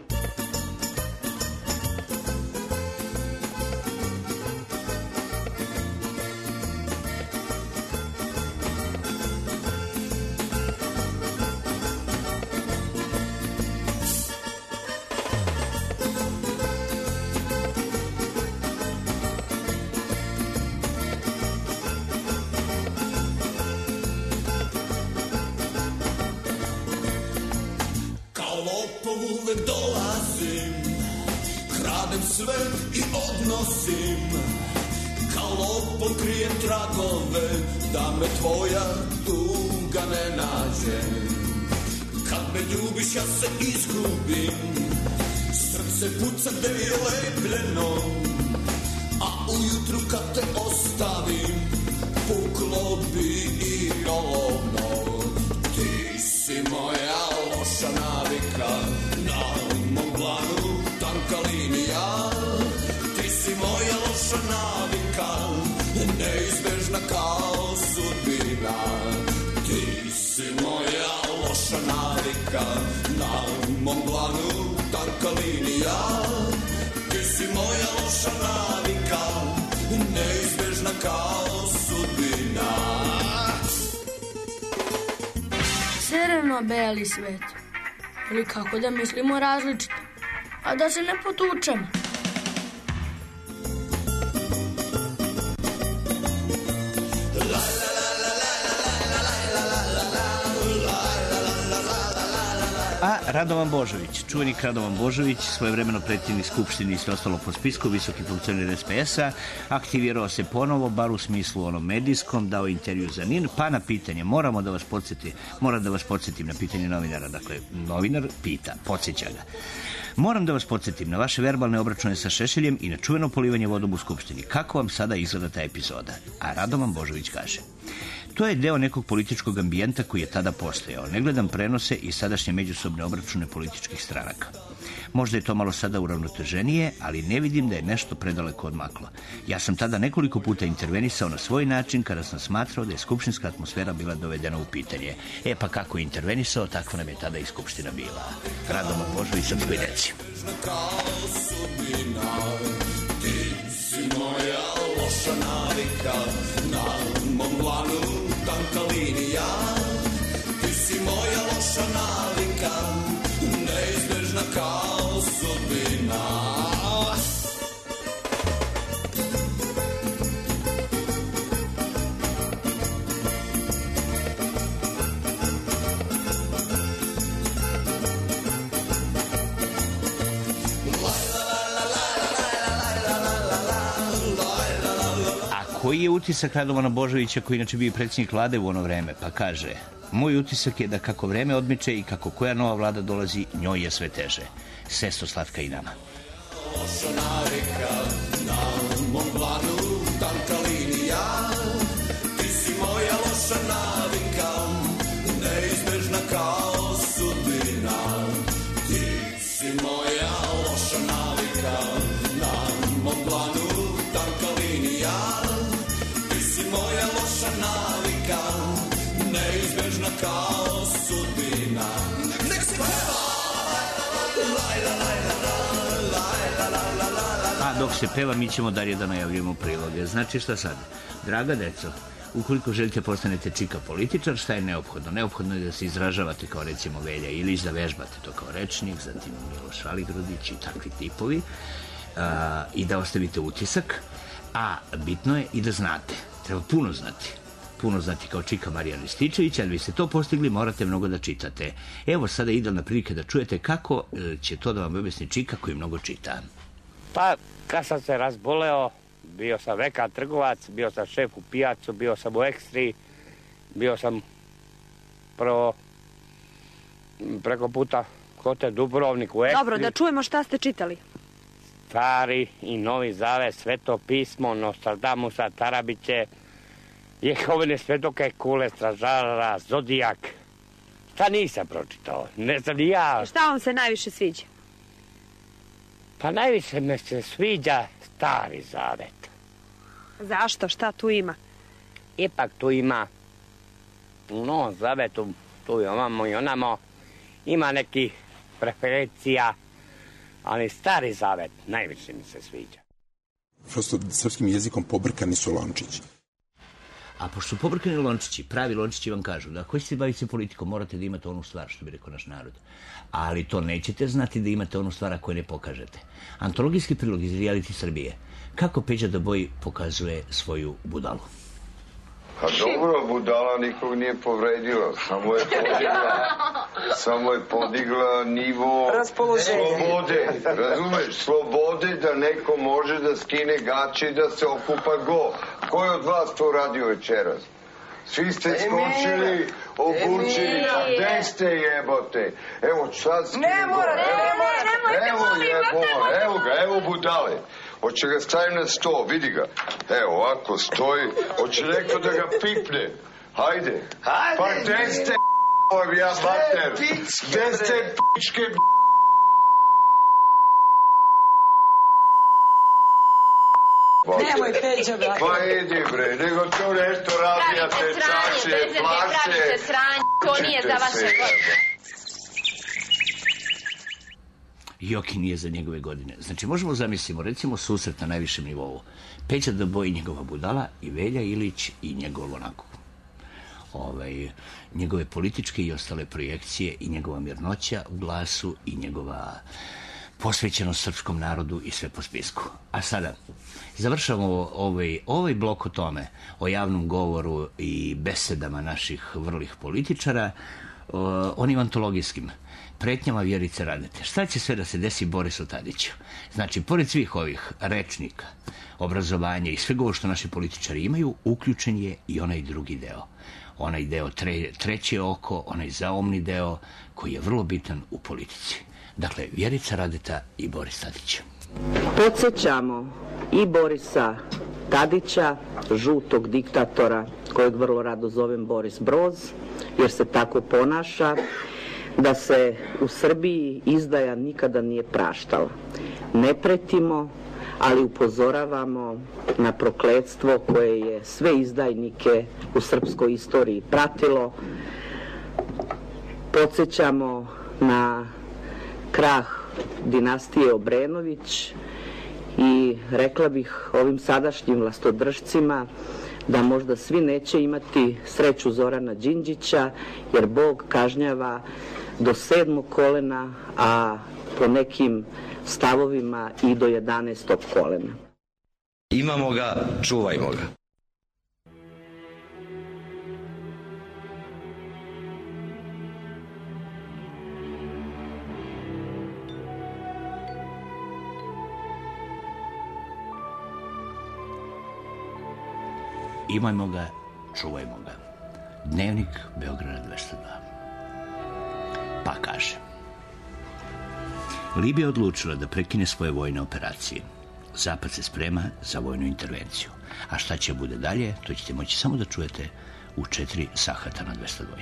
Crno-beli svet. Ili kako da mislimo različito, a da se ne potučemo. A Radovan Božović, čuvenik Radovan Božović, svojevremeno predsjednik Skupštine i sve ostalo po spisku, visoki funkcioner S P S-a, aktivirao se ponovo, bar u smislu onom medijskom, dao intervju za N I N, pa na pitanje, moramo da vas podsjeti, moram da vas podsjetim na pitanje novinara, dakle, novinar pita, podsjeća ga. Moram da vas podsjetim na vaše verbalne obračune sa Šešeljem i na čuveno polivanje vodom u Skupštini. Kako vam sada izgleda ta epizoda? A Radovan Božović kaže: to je deo nekog političkog ambijenta koji je tada postojao. Ne gledam prenose i sadašnje međusobne obračune političkih stranaka. Možda je to malo sada uravnoteženije, ali ne vidim da je nešto predaleko odmaklo. Ja sam tada nekoliko puta intervenisao na svoj način kada sam smatrao da je skupštinska atmosfera bila dovedena u pitanje. E pa kako je intervenisao, tako nam je tada i skupština bila. Radovan Božović, Srpskoj deci. Ti si moja loša navika, na mom planu tanka linija. Ti si moja loša navika, neizbežna kao sudbina. Koji je utisak Radovana Božovića, koji inače bio predsjednik vlade u ono vreme, pa kaže: moj utisak je da kako vreme odmiče i kako koja nova vlada dolazi, njoj je sve teže. Sestro slatka i nama. Loša navika, na mom planu tanka linija. Ti si moja loša navika, neizbežna kao sudbina. Ti si moja loša navika, na mom planu tanka linija. Moja loša navika, neizbežna kao sudbina. Nek se peva! A dok se peva, mi ćemo dalje da najavljujemo priloge. Znači šta sad? Draga deco, ukoliko želite postanete čika političar, šta je neophodno? Neophodno je da se izražavate kao recimo Velja Ilić, da vežbate to kao rečnik, zatim Miloš Aligrudić i takvi tipovi, a, i da ostavite utisak, a bitno je i da znate. Treba puno znati. Puno znati kao čika Marija Rističević, ali biste to postigli, morate mnogo da čitate. Evo sada je idealna prilika da čujete kako će to da vam objasni čika koji mnogo čita. Pa, kad sam se razboleo, bio sam veka trgovac, bio sam šef u pijacu, bio sam u Ekstri, bio sam prvo preko puta hotel Dubrovnik u Ekstri. Dobro, da čujemo šta ste čitali. Stari i Novi Zavet, Sveto pismo, Nostradamusa, Tarabiće, Jehovine svetoke kule, stražara, Zodijak. Šta nisam pročitao? Ne znam ni ja. Šta vam se najviše sviđa? Pa najviše me se sviđa Stari Zavet. Zašto? Šta tu ima? Ipak tu ima, u Novom Zavetu, tu i ovamo i onamo, ima neki preferencija, ali Stari Zavet najviše mi se sviđa. Prosto srpskim jezikom pobrkani su lončići. A pošto su pobrkani lončići, pravi lončići vam kažu da ako ćete baviti se politikom, morate da imate onu stvar, što bi rekao naš narod. Ali to nećete znati da imate onu stvar koju ne pokažete. Antologijski prilog iz Reality Srbije. Kako Peđa Doboj pokazuje svoju budalu? Pa dobro, budala nikog nije povredila, samo je podigla, samo je podigla nivo slobode, razumeš, slobode da neko može da skine gače i da se okupa go. Ko je od vas to radio večeras? Svi ste skočili, obučili, pa gde ste jebote? Evo, sad skine Ne mora, ne mora, nemojte, evo jebote, evo ga, evo budale. Hoće ga stavim na sto, vidi ga. Evo, ovako stoji. Hoće neko da ga pipne. Hajde. Pa gde ste p***ovi, ja mater? Gde ste p***čke b***? Nemoj, Peđo, brate. Pa idi bre, nego tu nešto razvijate čaše, plaše. Pravite sranje, to nije za vaše godine. Joki nije za njegove godine. Znači, možemo zamislimo, recimo, susret na najvišem nivou. Peđa Doboj i njegova budala i Velja Ilić i njegov onako ovaj, njegove političke i ostale projekcije i njegova mirnoća u glasu i njegova posvećenost srpskom narodu i sve po spisku. A sada, završavamo ovaj, ovaj blok o tome, o javnom govoru i besedama naših vrlih političara, o, onim antologijskim. pretnjama Vjerice Radete. Šta će sve da se desi Borisu Tadiću? Znači, pored svih ovih rečnika, obrazovanja i svega ovo što naši političari imaju, uključen je i onaj drugi deo. Onaj deo tre, treće oko, onaj zaumni deo koji je vrlo bitan u politici. Dakle, Vjerica Radeta i Boris Tadić. Podsjećamo i Borisa Tadića, žutog diktatora, kojeg vrlo rado zovem Boris Broz, jer se tako ponaša, da se u Srbiji izdaja nikada nije praštala. Ne pretimo, ali upozoravamo na prokletstvo koje je sve izdajnike u srpskoj istoriji pratilo. Podsjećamo na krah dinastije Obrenović i rekla bih ovim sadašnjim vlastodržcima da možda svi neće imati sreću Zorana Đinđića, jer Bog kažnjava do sedmog kolena, a po nekim stavovima i do jedanaestog kolena. Imamo ga, čuvajmo ga. Imajmo ga, čuvajmo ga. Dnevnik Beograda dvesta dva. Pa kaže: Libija odlučila da prekine svoje vojne operacije. Zapad se sprema za vojnu intervenciju. A šta će bude dalje, to ćete moći samo da čujete u četiri sahata na dvesta dva.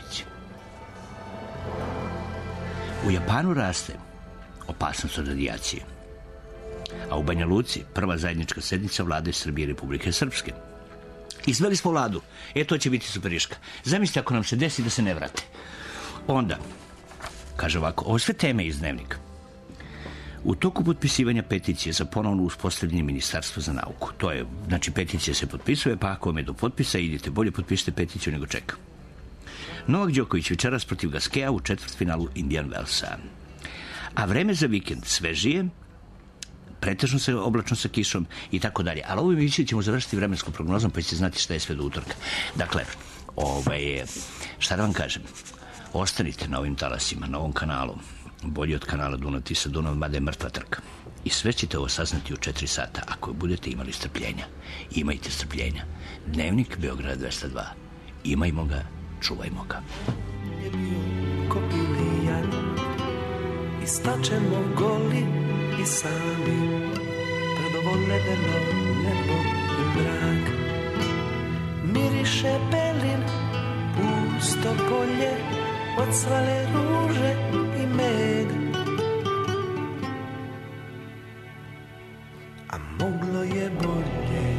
U Japanu raste opasnost od radijacije. A u Banja Luci prva zajednička sednica vlade Srbije i Republike Srpske. Izveli smo vladu. E, to će biti superiška. Zamislite ako nam se desi da se ne vrate. Onda, kaže ovako, ovo sve teme iz dnevnika. U toku potpisivanja peticije za ponovno uspostavljanje Ministarstva za nauku. To je, znači, peticija se potpisuje, pa ako vam je do potpisa, idite bolje potpišite peticiju nego čeka. Novak Đoković večeras protiv Gasqueta u četvrtfinalu Indian Wellsa. A vreme za vikend svežije, pretežno se oblačno sa kišom i tako dalje. Ali ovo emisiju ćemo završiti vremenskom prognozom, pa ćete znati šta je sve do utorka. Dakle, ovaj, šta da vam kažem, ostanite na ovim talasima, na ovom kanalu, bolji od kanala Dunav-Tisa, Dunav, mada je mrtva trka. I sve ćete ovo saznati u četiri sata, ako budete imali strpljenja. Imajte strpljenja. Dnevnik Beograda dvesta dva. Imajmo ga, čuvajmo ga. Je bio ko pilijan, i stačemo goli i sami, pred ovo ledeno nebo i mrak. Miriše pelin, pusto polje, odsvale ruže i med. A moglo je bolje.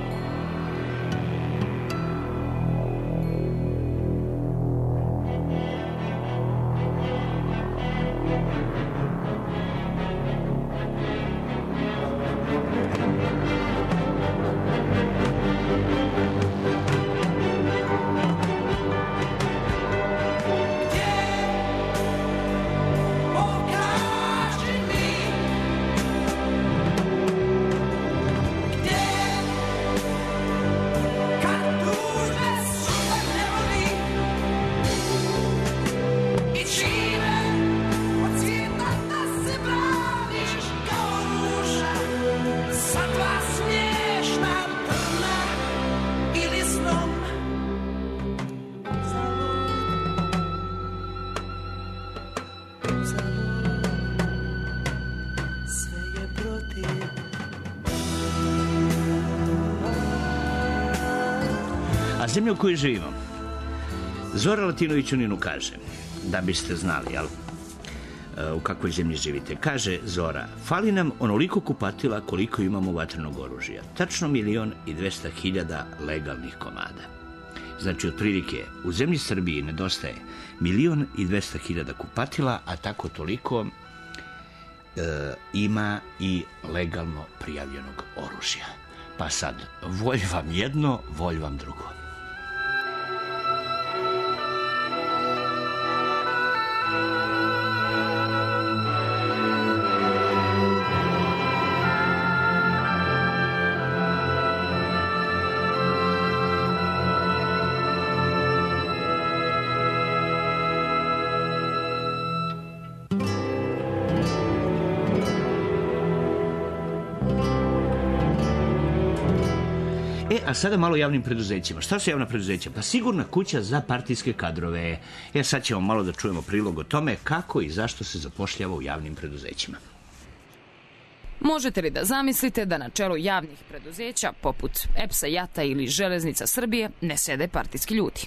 Zemlja u kojoj živimo. Zora Latinović Uninu kaže, da biste znali, jel, u kakvoj zemlji živite. Kaže Zora, fali nam onoliko kupatila koliko imamo vatrenog oružja. Tačno milion i dvesta hiljada legalnih komada. Znači, otprilike, u zemlji Srbiji nedostaje milion i dvesta hiljada kupatila, a tako toliko e, ima i legalno prijavljenog oružja. Pa sad, volj vam jedno, volj vam drugo. E, a sada malo o javnim preduzećima. Šta su javna preduzeća? Pa sigurna kuća za partijske kadrove. E, sad ćemo malo da čujemo prilog o tome kako i zašto se zapošljava u javnim preduzećima. Možete li da zamislite da na čelu javnih preduzeća, poput E P S-a, Jata ili Železnica Srbije, ne sede partijski ljudi?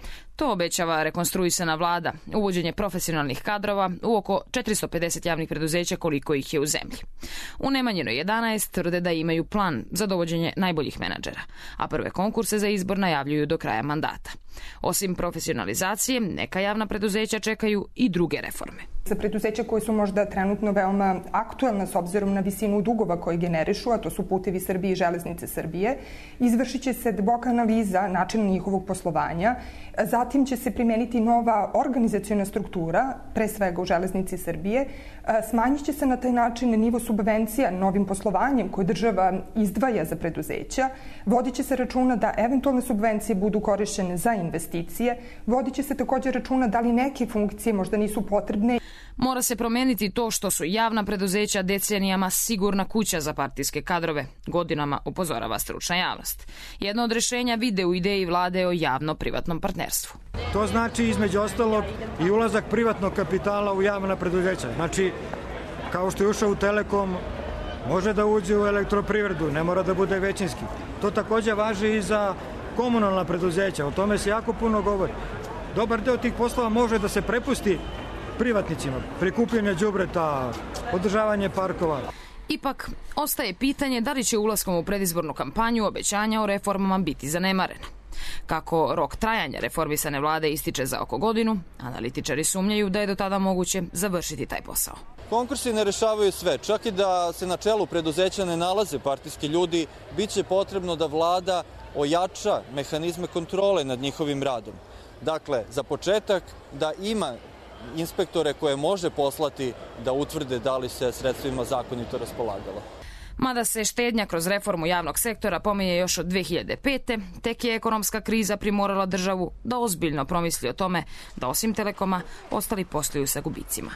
To obećava rekonstruisana vlada, uvođenje profesionalnih kadrova u oko četiristo pedeset javnih preduzeća koliko ih je u zemlji. U Nemanjinoj jedanaest tvrde da imaju plan za dovođenje najboljih menadžera, a prve konkurse za izbor najavljuju do kraja mandata. Osim profesionalizacije, neka javna preduzeća čekaju i druge reforme. Za preduzeća koje su možda trenutno veoma aktuelna s obzirom na visinu dugova koje generišu, a to su Putevi Srbije i Železnice Srbije, izvršit će se duboka analiza načina njihovog poslovanja, zatim će se primeniti nova organizaciona struktura, pre svega u Železnici Srbije, smanjit će se na taj način nivo subvencija novim poslovanjem koje država izdvaja za preduzeća, vodit će se računa da eventualne subvencije budu korišćene za investicije, vodit će se također računa da li neke funkcije možda nisu potrebne. Mora se promeniti to što su javna preduzeća decenijama sigurna kuća za partijske kadrove, godinama upozorava stručna javnost. Jedno od rešenja vide u ideji vlade o javno-privatnom partnerstvu. To znači između ostalog i ulazak privatnog kapitala u javna preduzeća. Znači, kao što je ušao u Telekom, može da uđe u elektroprivredu, ne mora da bude većinski. To također važi i za komunalna preduzeća, o tome se jako puno govori. Dobar deo tih poslova može da se prepusti privatnicima, prikupljanje đubreta, održavanje parkova. Ipak, ostaje pitanje da li će ulaskom u predizbornu kampanju obećanja o reformama biti zanemarena. Kako rok trajanja reformisane vlade ističe za oko godinu, analitičari sumnjaju da je do tada moguće završiti taj posao. Konkursi ne rešavaju sve. Čak i da se na čelu preduzeća ne nalaze partijski ljudi, bit će potrebno da vlada ojača mehanizme kontrole nad njihovim radom. Dakle, za početak da ima inspektore koje može poslati da utvrde da li se sredstvima zakonito raspolagalo. Mada se štednja kroz reformu javnog sektora pominje još od dve hiljade pete. tek je ekonomska kriza primorala državu da ozbiljno promisli o tome da osim Telekoma ostali posluju sa gubicima.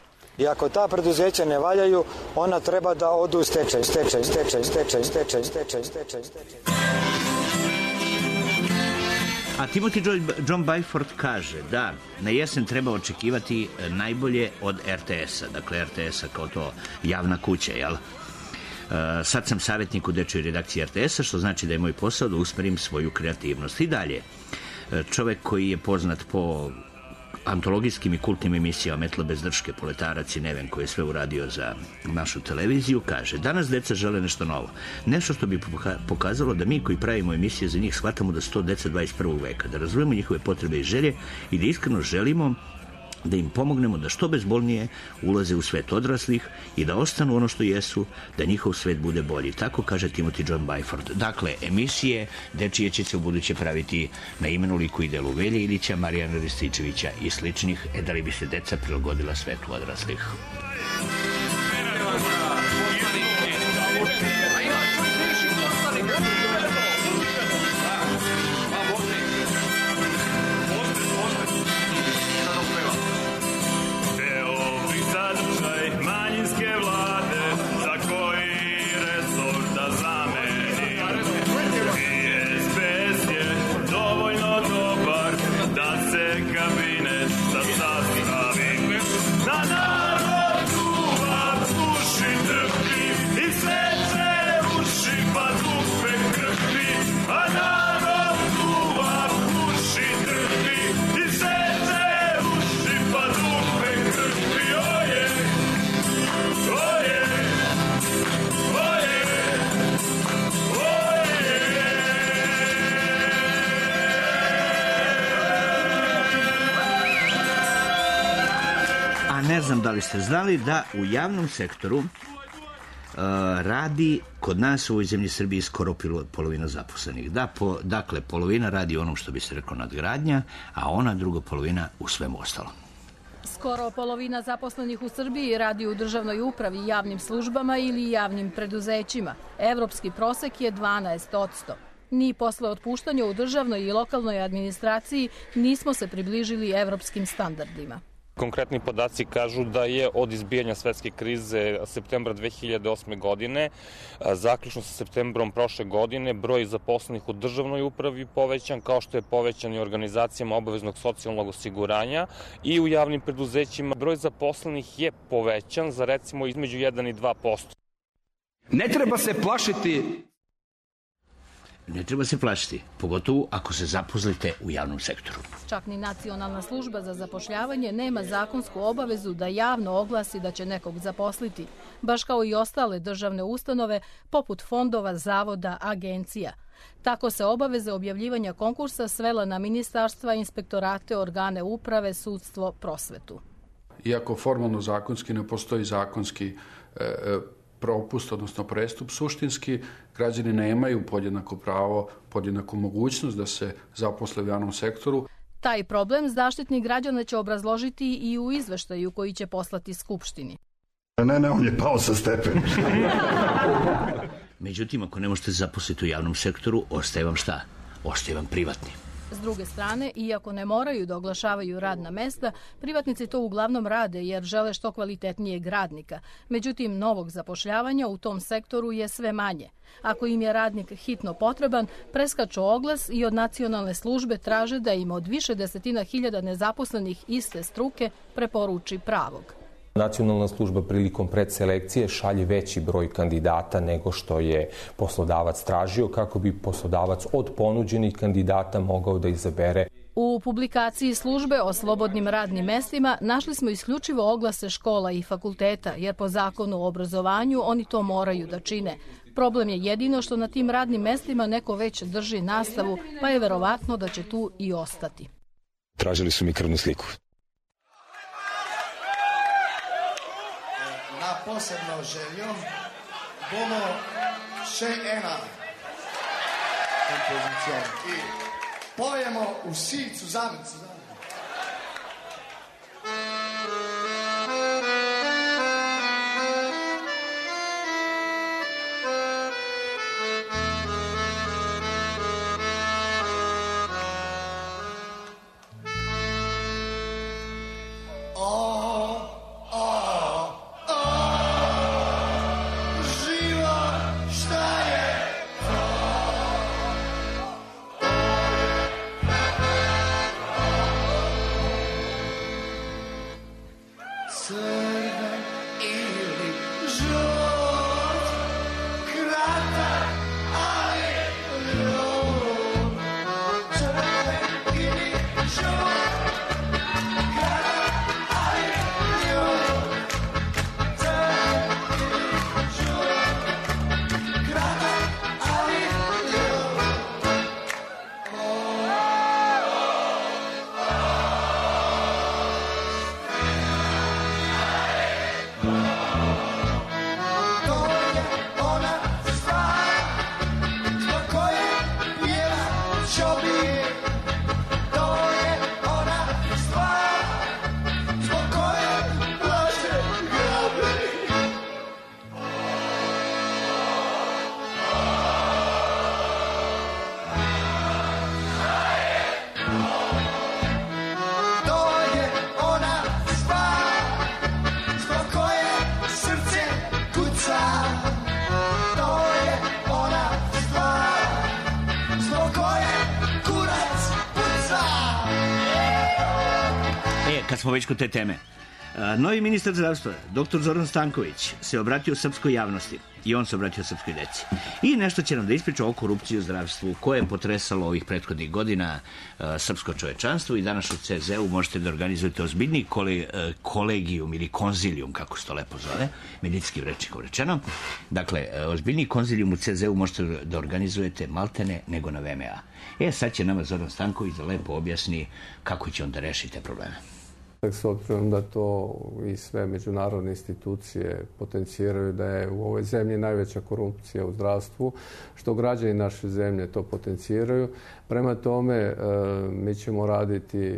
I ako ta preduzeća ne valjaju, ona treba da odu u stečaj, stečaj, stečaj, stečaj, stečaj, stečaj, stečaj, stečaj. A Timothy John Byford kaže da na jesen treba očekivati najbolje od R T S-a, dakle R T S-a kao to javna kuća, jel? Sad sam savjetnik u dečjoj redakciji R T S-a, što znači da je moj posao da usmerim svoju kreativnost. I dalje, čovek koji je poznat po antologijskim i kultnim emisijama Metla bez drške, Poletarac i Neven, koji je sve uradio za našu televiziju, kaže: danas deca žele nešto novo. Nešto što bi pokazalo da mi koji pravimo emisije za njih shvatamo da su to deca dvadeset prvog veka, da razumemo njihove potrebe i želje i da iskreno želimo da im pomognemo da što bezbolnije ulaze u svet odraslih i da ostanu ono što jesu, da njihov svet bude bolji. Tako kaže Timothy John Byford. Dakle, emisije dečije će se u buduće praviti na imenu, liku i delu Velje Ilića, Marijana Rističevića i sličnih, e da li bi se deca prilagodila svetu odraslih. Ne znam da li ste znali da u javnom sektoru uh, radi kod nas u ovoj zemlji Srbiji skoro polovina zaposlenih. Da, po, dakle, polovina radi onom što bi se rekao nadgradnja, a ona druga polovina u svemu ostalom. Skoro polovina zaposlenih u Srbiji radi u državnoj upravi, javnim službama ili javnim preduzećima. Evropski prosek je dvanaest posto. Ni posle otpuštanja u državnoj i lokalnoj administraciji nismo se približili evropskim standardima. Konkretni podaci kažu da je od izbijanja svetske krize septembra dve hiljade osme godine, zaključno sa septembrom prošle godine, broj zaposlenih u državnoj upravi povećan, kao što je povećan i organizacijama obaveznog socijalnog osiguranja i u javnim preduzećima. Broj zaposlenih je povećan za recimo između jedan i dva posto. Ne treba se plašiti. Ne treba se plašiti, pogotovo ako se zaposlite u javnom sektoru. Čak ni Nacionalna služba za zapošljavanje nema zakonsku obavezu da javno oglasi da će nekog zaposliti, baš kao i ostale državne ustanove poput fondova, zavoda, agencija. Tako se obaveze objavljivanja konkursa svela na ministarstva, inspektorate, organe uprave, sudstvo, prosvetu. Iako formalno zakonski ne postoji zakonski e, propust, odnosno prestup, suštinski građani nemaju podjednako pravo, podjednaku mogućnost da se zaposle u javnom sektoru. Taj problem Zaštitnik građana će obrazložiti i u izveštaju koji će poslati Skupštini. Ne, ne, on je pao sa stepena. Međutim, ako ne možete zaposliti u javnom sektoru, ostaje vam šta? Ostaje vam privatni. S druge strane, iako ne moraju da oglašavaju radna mesta, privatnici to uglavnom rade jer žele što kvalitetnijeg radnika. Međutim, novog zapošljavanja u tom sektoru je sve manje. Ako im je radnik hitno potreban, preskaču oglas i od nacionalne službe traže da im od više desetina hiljada nezaposlenih iste struke preporuči pravog. Nacionalna služba prilikom predselekcije šalje veći broj kandidata nego što je poslodavac tražio, kako bi poslodavac od ponuđenih kandidata mogao da izabere. U publikaciji službe o slobodnim radnim mestima našli smo isključivo oglase škola i fakulteta, jer po zakonu o obrazovanju oni to moraju da čine. Problem je jedino što na tim radnim mestima neko već drži nastavu, pa je verovatno da će tu i ostati. Tražili su mi krvnu sliku. Posebno željom bomo še ena kompozicija i pojemo vsi cuzamici. Kad smo već kod te teme. Novi ministar zdravstva, doktor Zoran Stanković, se obratio srpskoj javnosti i on se obratio srpskoj deci. I nešto će nam da ispriča o korupciji u zdravstvu koje je potresalo ovih prethodnih godina srpsko čovečanstvo i danas u C Z U možete da organizujete ozbiljni kolegijum ili konzilijum, kako se to lepo zove, medicinskim rečnikom rečeno. Dakle, ozbiljni konzilijum u C Z U možete da organizujete maltene nego na V M A. E, sad će nama Zoran Stanković da lepo objasni kako će on da reši te probleme. S obzirom da to i sve međunarodne institucije potenciraju da je u ovoj zemlji najveća korupcija u zdravstvu, što građani naše zemlje to potenciraju. Prema tome, mi ćemo raditi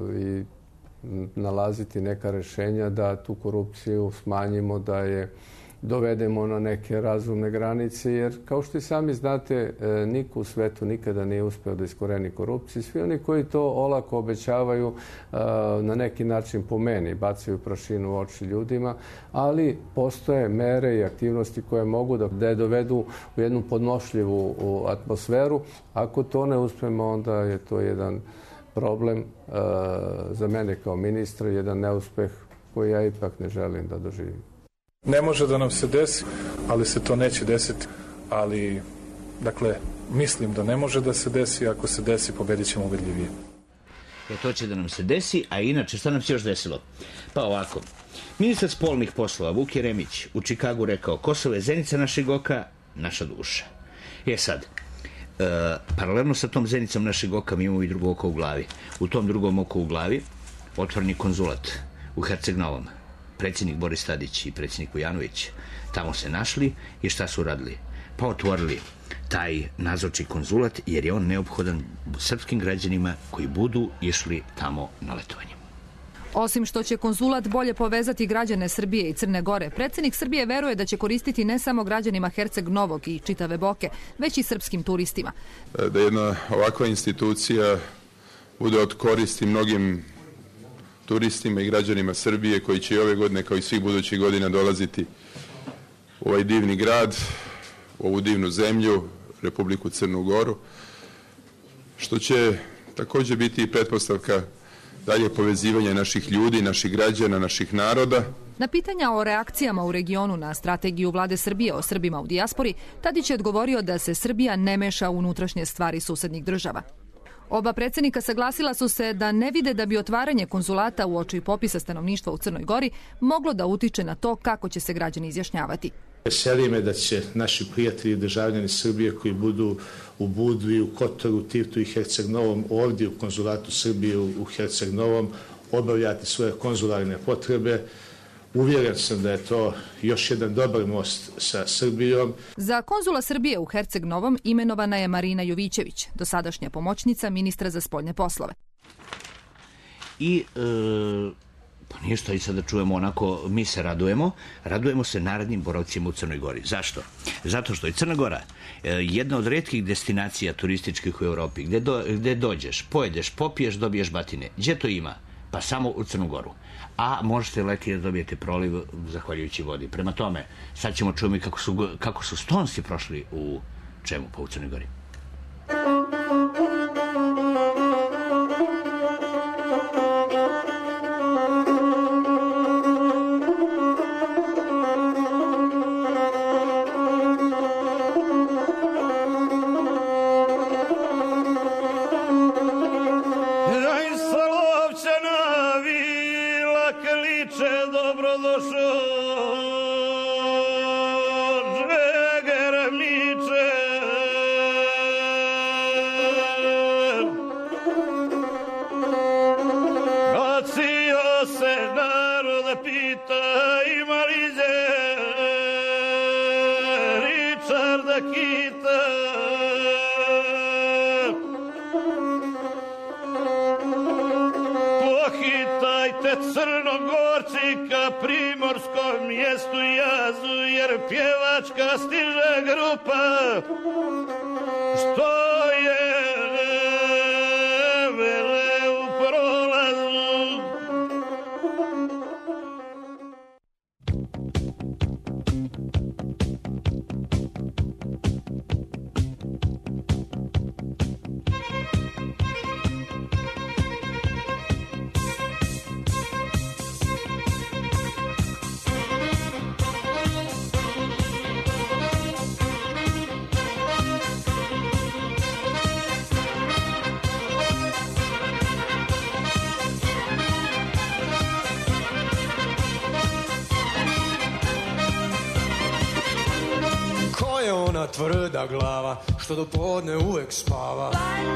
i nalaziti neka rešenja da tu korupciju smanjimo, da je dovedemo na neke razumne granice, jer kao što i sami znate, niko u svetu nikada nije uspeo da iskoreni korupciju. Svi oni koji to olako obećavaju na neki način po meni, bacaju prašinu u oči ljudima, ali postoje mere i aktivnosti koje mogu da je dovedu u jednu podnošljivu atmosferu. Ako to ne uspemo, onda je to jedan problem za mene kao ministra, jedan neuspeh koji ja ipak ne želim da doživim. Ne može da nam se desi, ali se to neće desiti. Ali, dakle, mislim da ne može da se desi, ako se desi, pobedit ćemo ubedljivije. E, to će da nam se desi, a inače, šta nam se još desilo? Pa ovako, ministar spoljnih poslova Vuk Jeremić u Čikagu rekao: Kosovo je zenica našeg oka, naša duša. E sad, e, paralelno sa tom zenicom našeg oka mi imamo i drugo oko u glavi. U tom drugom oko u glavi otvoreni konzulat u Herceg Novom. Predsjednik Boris Tadić i predsjednik Vujanović tamo se našli i šta su radili? Pa otvorili taj nazočni konzulat, jer je on neophodan srpskim građanima koji budu išli tamo na letovanje. Osim što će konzulat bolje povezati građane Srbije i Crne Gore, predsjednik Srbije veruje da će koristiti ne samo građanima Herceg Novog i čitave Boke, već i srpskim turistima. Da jedna ovakva institucija bude od koristi mnogim turistima i građanima Srbije koji će i ove godine, kao i svih budućih godina, dolaziti u ovaj divni grad, u ovu divnu zemlju, Republiku Crnu Goru, što će također biti i pretpostavka dalje povezivanja naših ljudi, naših građana, naših naroda. Na pitanja o reakcijama u regionu na strategiju vlade Srbije o Srbima u dijaspori, Tadić je odgovorio da se Srbija ne meša u unutrašnje stvari susednih država. Oba predsjednika saglasila su se da ne vide da bi otvaranje konzulata uoči popisa stanovništva u Crnoj Gori moglo da utiče na to kako će se građani izjašnjavati. Veseli me da će naši prijatelji i državljani Srbije koji budu u Budvi, u Kotoru, Tivtu i Herceg Novom, ovdje u konzulatu Srbije u Herceg Novom, obavljati svoje konzularne potrebe. Uvjeren sam da je to još jedan dobar most sa Srbijom. Za konzula Srbije u Herceg Novom imenovana je Marina Jovićević, dosadašnja pomoćnica ministra za spoljne poslove. I e, pa ništa, i sad da čujemo onako, mi se radujemo, radujemo se narodnim boravcima u Crnoj Gori. Zašto? Zato što je Crna Gora e, jedna od retkih destinacija turističkih u Europi, gde, do, gde dođeš, pojedeš, popiješ, dobiješ batine. Gdje to ima? Pa samo u Crnu Goru. A možete leti da dobijete proliv zahvaljujući vodi. Prema tome, sad ćemo čujemo kako su, kako su Stonesi prošli u čemu? Pa u Crnoj Gori. Crnogorci ka primorskom mjestu jazu, jer pjevačka stiže grupa, što je vele u prolazu. Tvrda glava, što do podne uvek spava.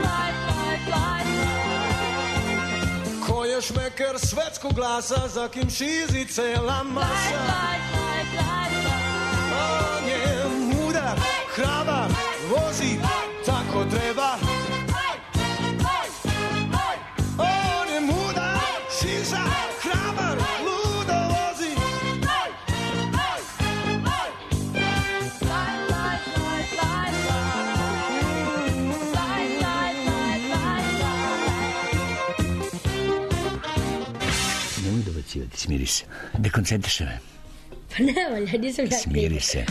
Ko je šmeker svetskog glasa, za kim šizi cela masa. On je mudar, hrabar, vozi tako treba. On je mudar, šiza, hrabar, ludo vozi. ti, smiri se. Dekoncentriše me. Pa ne valja, nisam ja. Smiri se.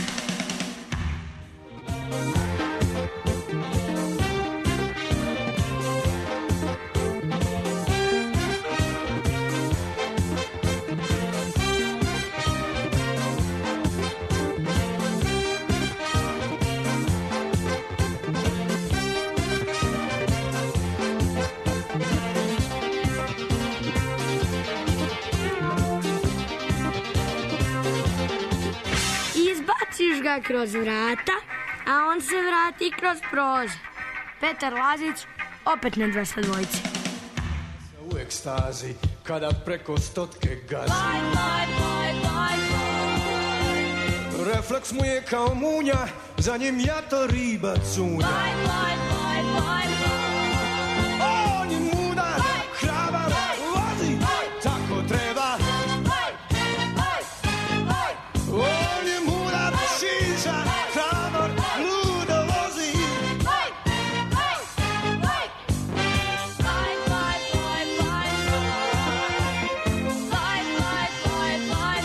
Kroz vrata, a on se vrati kroz prozor. Petar Lazić, opet na dvesta dvojice. U ekstazi, kada preko stotke gazi. Baj, baj, baj, baj, baj. Refleks mu je kao munja, za njim jato riba cunja. Baj, baj, baj, baj, baj. On je mudar, hrabar, vozi, tako treba. Baj, baj, baj. On je mudar, šiša, hrabar, ludo vozi. Baj, baj, baj. Baj, baj, baj, baj, baj. Baj, baj, baj, baj,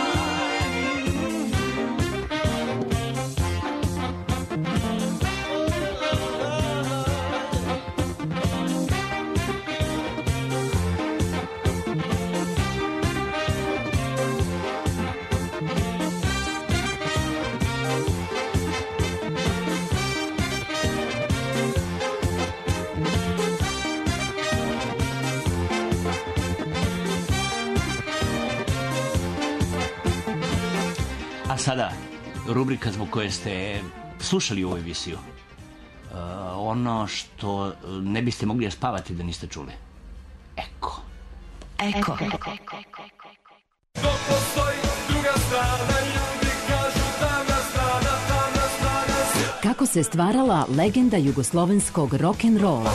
A sada, rubrika zbog koje ste slušali ovu emisiju. Uh, ono što ne biste mogli da spavati da niste čuli. Eko. Eko. Dok postoji druga strana, ljudi kažu tamna strana, tamna strana. Kako se stvarala legenda jugoslovenskog rock'n'rolla.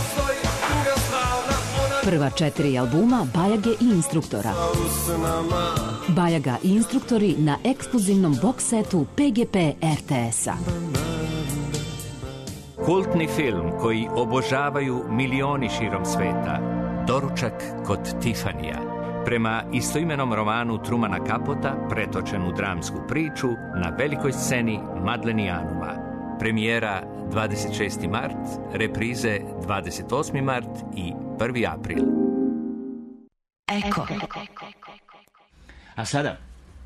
Prva četiri albuma Bajage i Instruktora. Bajaga i Instruktori na ekskluzivnom box setu P G P R T S-a. Kultni film koji obožavaju milioni širom sveta. Doručak kod Tifanija. Prema istoimenom romanu Trumana Kapota, pretočen u dramsku priču na velikoj sceni Madlenijanuma. Premijera dvadeset šesti mart, reprize dvadeset osmi mart i prvi april. Eko. A sada,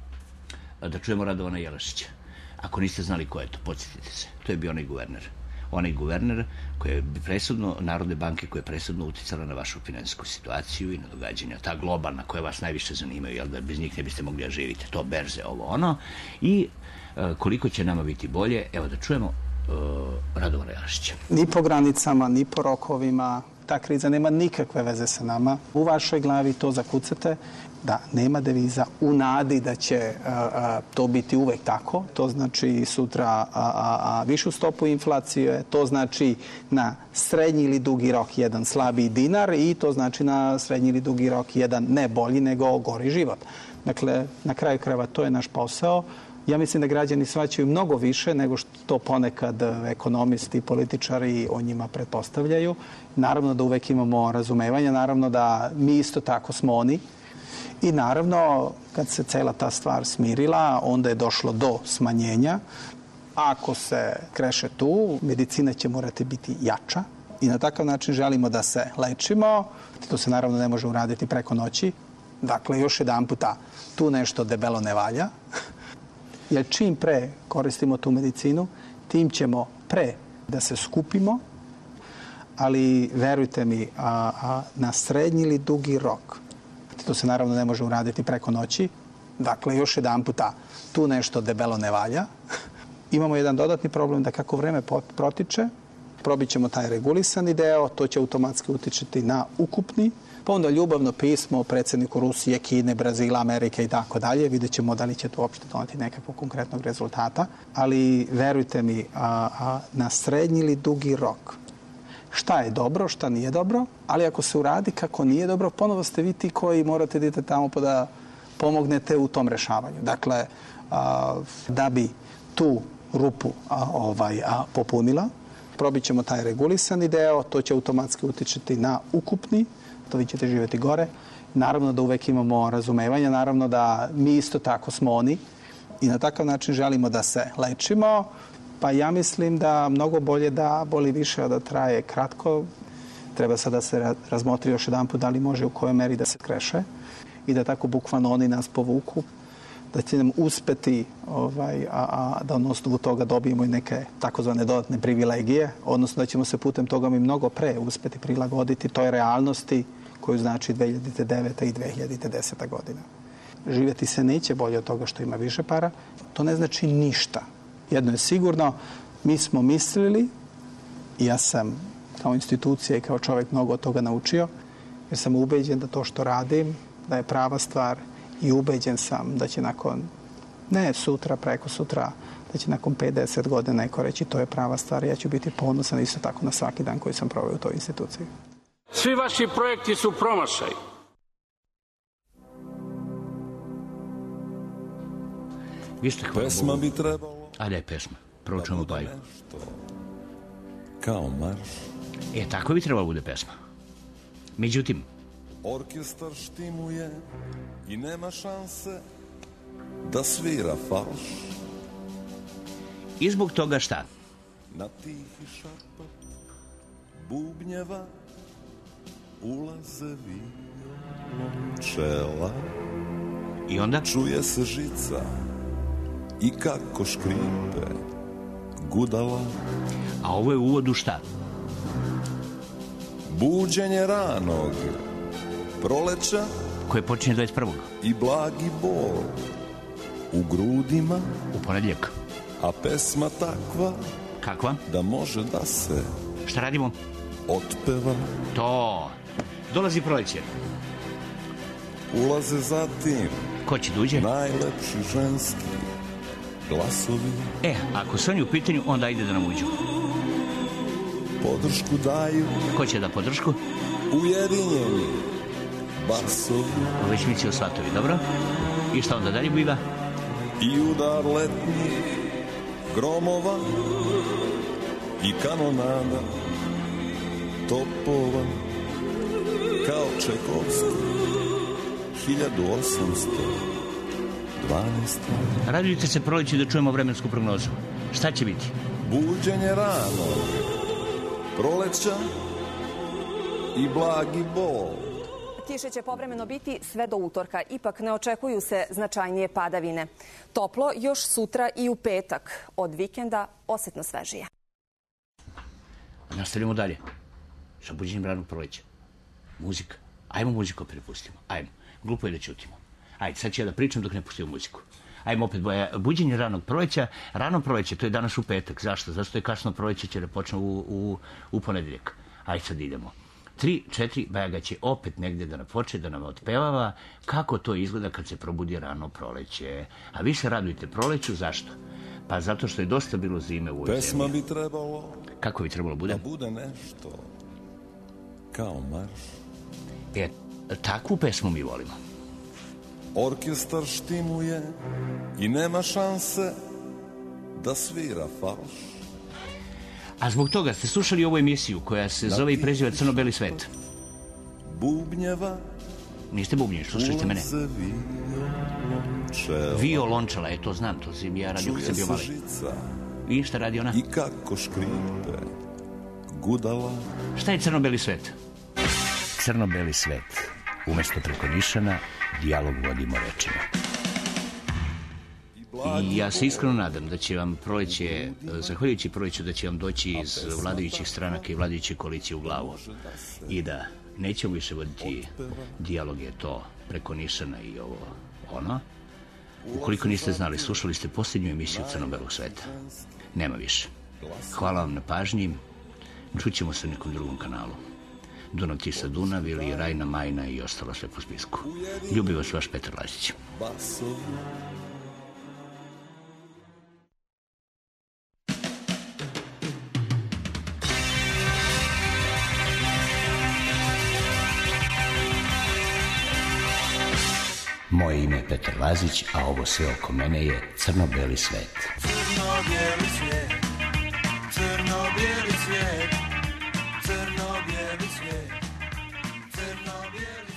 da čujemo Radovana Jelašića. Ako niste znali ko je to, podsjetite se. To je bio onaj guverner. Onaj guverner koji je presudno, Narodne banke koja je presudno uticala na vašu finansijsku situaciju i na događanja. Ta globalna koja vas najviše zanimaju, jel da bez njih ne biste mogli da živite. To berze, ovo ono. I e, koliko će nama biti bolje, evo da čujemo e, Radovana Jelašića. Ni po granicama, ni po rokovima. Ta kriza nema nikakve veze sa nama. U vašoj glavi to zakucate da nema deviza u nadi da će a, a, to biti uvek tako. To znači sutra a, a, a, višu stopu inflacije, to znači na srednji ili dugi rok jedan slabiji dinar i to znači na srednji ili dugi rok jedan ne bolji nego gori život. Dakle, na kraju krajeva to je naš posao. Ja mislim da građani shvaćaju mnogo više nego što to ponekad ekonomisti i političari o njima pretpostavljaju. Naravno da uvek imamo razumevanja, naravno da mi isto tako smo oni. I naravno, kad se cela ta stvar smirila, onda je došlo do smanjenja. Ako se kreše tu, medicina će morati biti jača i na takav način želimo da se lečimo. To se naravno ne može uraditi preko noći. Dakle, još jedan puta, tu nešto debelo ne valja. Jer čim pre koristimo tu medicinu, tim ćemo pre da se skupimo, ali verujte mi, a, a, na srednji ili dugi rok, to se naravno ne može uraditi preko noći, dakle još jedan puta, tu nešto debelo ne valja. Imamo jedan dodatni problem da kako vreme protiče, probit ćemo taj regulisani deo, to će automatski utičiti na ukupni, pa onda ljubavno pismo predsjedniku Rusije, Kine, Brazila, Amerike i tako dalje. Vidjet ćemo da li će to uopšte doneti nekakvog konkretnog rezultata. Ali verujte mi, a, a, na srednji ili dugi rok, šta je dobro, šta nije dobro, ali ako se uradi kako nije dobro, ponovo ste vi ti koji morate da idete tamo pa da pomognete u tom rešavanju. Dakle, a, da bi tu rupu a, ovaj, a, popunila, probit ćemo taj regulisani deo, to će automatski utičiti na ukupni, to vi ćete živjeti gore Naravno da uvek imamo razumevanja, naravno da mi isto tako smo oni i na takav način želimo da se lečimo, pa ja mislim da mnogo bolje da boli više, a da traje kratko. Treba sad da se razmotri još jedan put da li može u kojoj meri da se kreše i da tako bukvalno oni nas povuku, da će nam uspeti ovaj, a, a da na osnovu toga dobijemo i neke takozvane dodatne privilegije, odnosno da ćemo se putem toga mi mnogo pre uspeti prilagoditi toj realnosti koju znači dve hiljade deveta i dve hiljade deseta godina. Živjeti se neće bolje od toga što ima više para. To ne znači ništa. Jedno je sigurno, mi smo mislili, i ja sam kao institucija i kao čovjek mnogo od toga naučio, jer sam ubeđen da to što radim, da je prava stvar i ubeđen sam da će nakon, ne sutra, preko sutra, da će nakon pedeset godina neko reći to je prava stvar. Ja ću biti ponosan isto tako na svaki dan koji sam proveo u toj instituciji. Svi vaši projekti su promašaj. Vi ste hvala Pesma Bogu. bi trebalo... A da je pesma. Proučujemo baju. Kao marš. E, tako bi trebalo bude pesma. Međutim, Orkestar štimuje i nema šanse da svira falš. I zbog toga šta? Na tihi šapat bubnjeva ulaze violončela. I onda? Čuje se žica i kako škripe gudala. A ovo je u uvodu šta? Buđenje ranog proleća koje počinje dvadeset prvog i blagi bol u grudima u ponedjeljak. A pesma takva kakva? Da može da se šta radimo? Otpeva. To. Dolazi proleće. Ulaze zatim ko će duđe? Najlepši ženski glasovi. E, ako su oni u pitanju, onda ide da nam uđu. Podršku daju. Ko će da podršku? Ujedinjeni basovi. Već mi će osvatovi, dobro? I šta onda dalje biva? I udar letnjih gromova i kanonada topova kao Čekovski hiljadu osamsto dvanaeste. Radujte se proleći da čujemo vremensku prognozu. Šta će biti? Buđenje rano, proleća i blagi bol. Kiše će povremeno biti sve do utorka, ipak ne očekuju se značajnije padavine. Toplo još sutra i u petak, od vikenda osetno svežije. Nastavljamo dalje. Sa buđenjem ranog proleća. Muzika. Ajmo muziku prepustimo. Ajmo. Glupo je da ćutimo. Ajde, sad ću ja da pričam dok ne pustimo muziku. Ajmo opet, boja. Buđenje ranog proleća. Rano proleće, to je danas u petak. Zašto? Zato je kasno proleće će da počne u, u, u ponedjeljak. Ajde, sad idemo. Tri, četiri, Bajaga će opet negdje da nam počne, da nam otpevava kako to izgleda kad se probudi rano proleće. A vi se radujte proleću, zašto? Pa zato što je dosta bilo zime u ovoj zemlji. Pesma bi trebalo... Kako bi trebalo bude? Da bude nešto kao marš. E, takvu pesmu mi volimo. Orkestar štimuje i nema šanse da svira falš. A zbog toga ste slušali ovu emisiju koja se zove i preziva Crno-beli svet. Bubnjeva. Niste bubnjevi, slušali ste mene. Violončela, je to znam, to sam ja radio kad sam bio mali. I šta radi ona? I kako škripe gudala. Šta je Crno-beli svet? Crno-beli svet. Umesto preko nišana, dijalog vodimo rečima. I ja se iskreno nadam da će vam proleće, zahvaljujući proleću, da će vam doći iz vladajućih stranaka i vladajuće koalicije u glavu. I da nećemo više voditi dijaloge to preko nišana i ovo ono. Ukoliko niste znali, slušali ste posljednju emisiju Crno-belog sveta. Nema više. Hvala vam na pažnji. Čućemo se na nekom drugom kanalu. Dunav, Tisa, Dunav ili Rajna, Majna i ostalo sve po spisku. Ljubi vas vaš Petar Lazić. Moje ime je Petar Lazić, a ovo sve oko mene je Crno-beli svet. Crno-bijeli svijet, crno-bijeli svijet, crno-bijeli svijet, crno-bijeli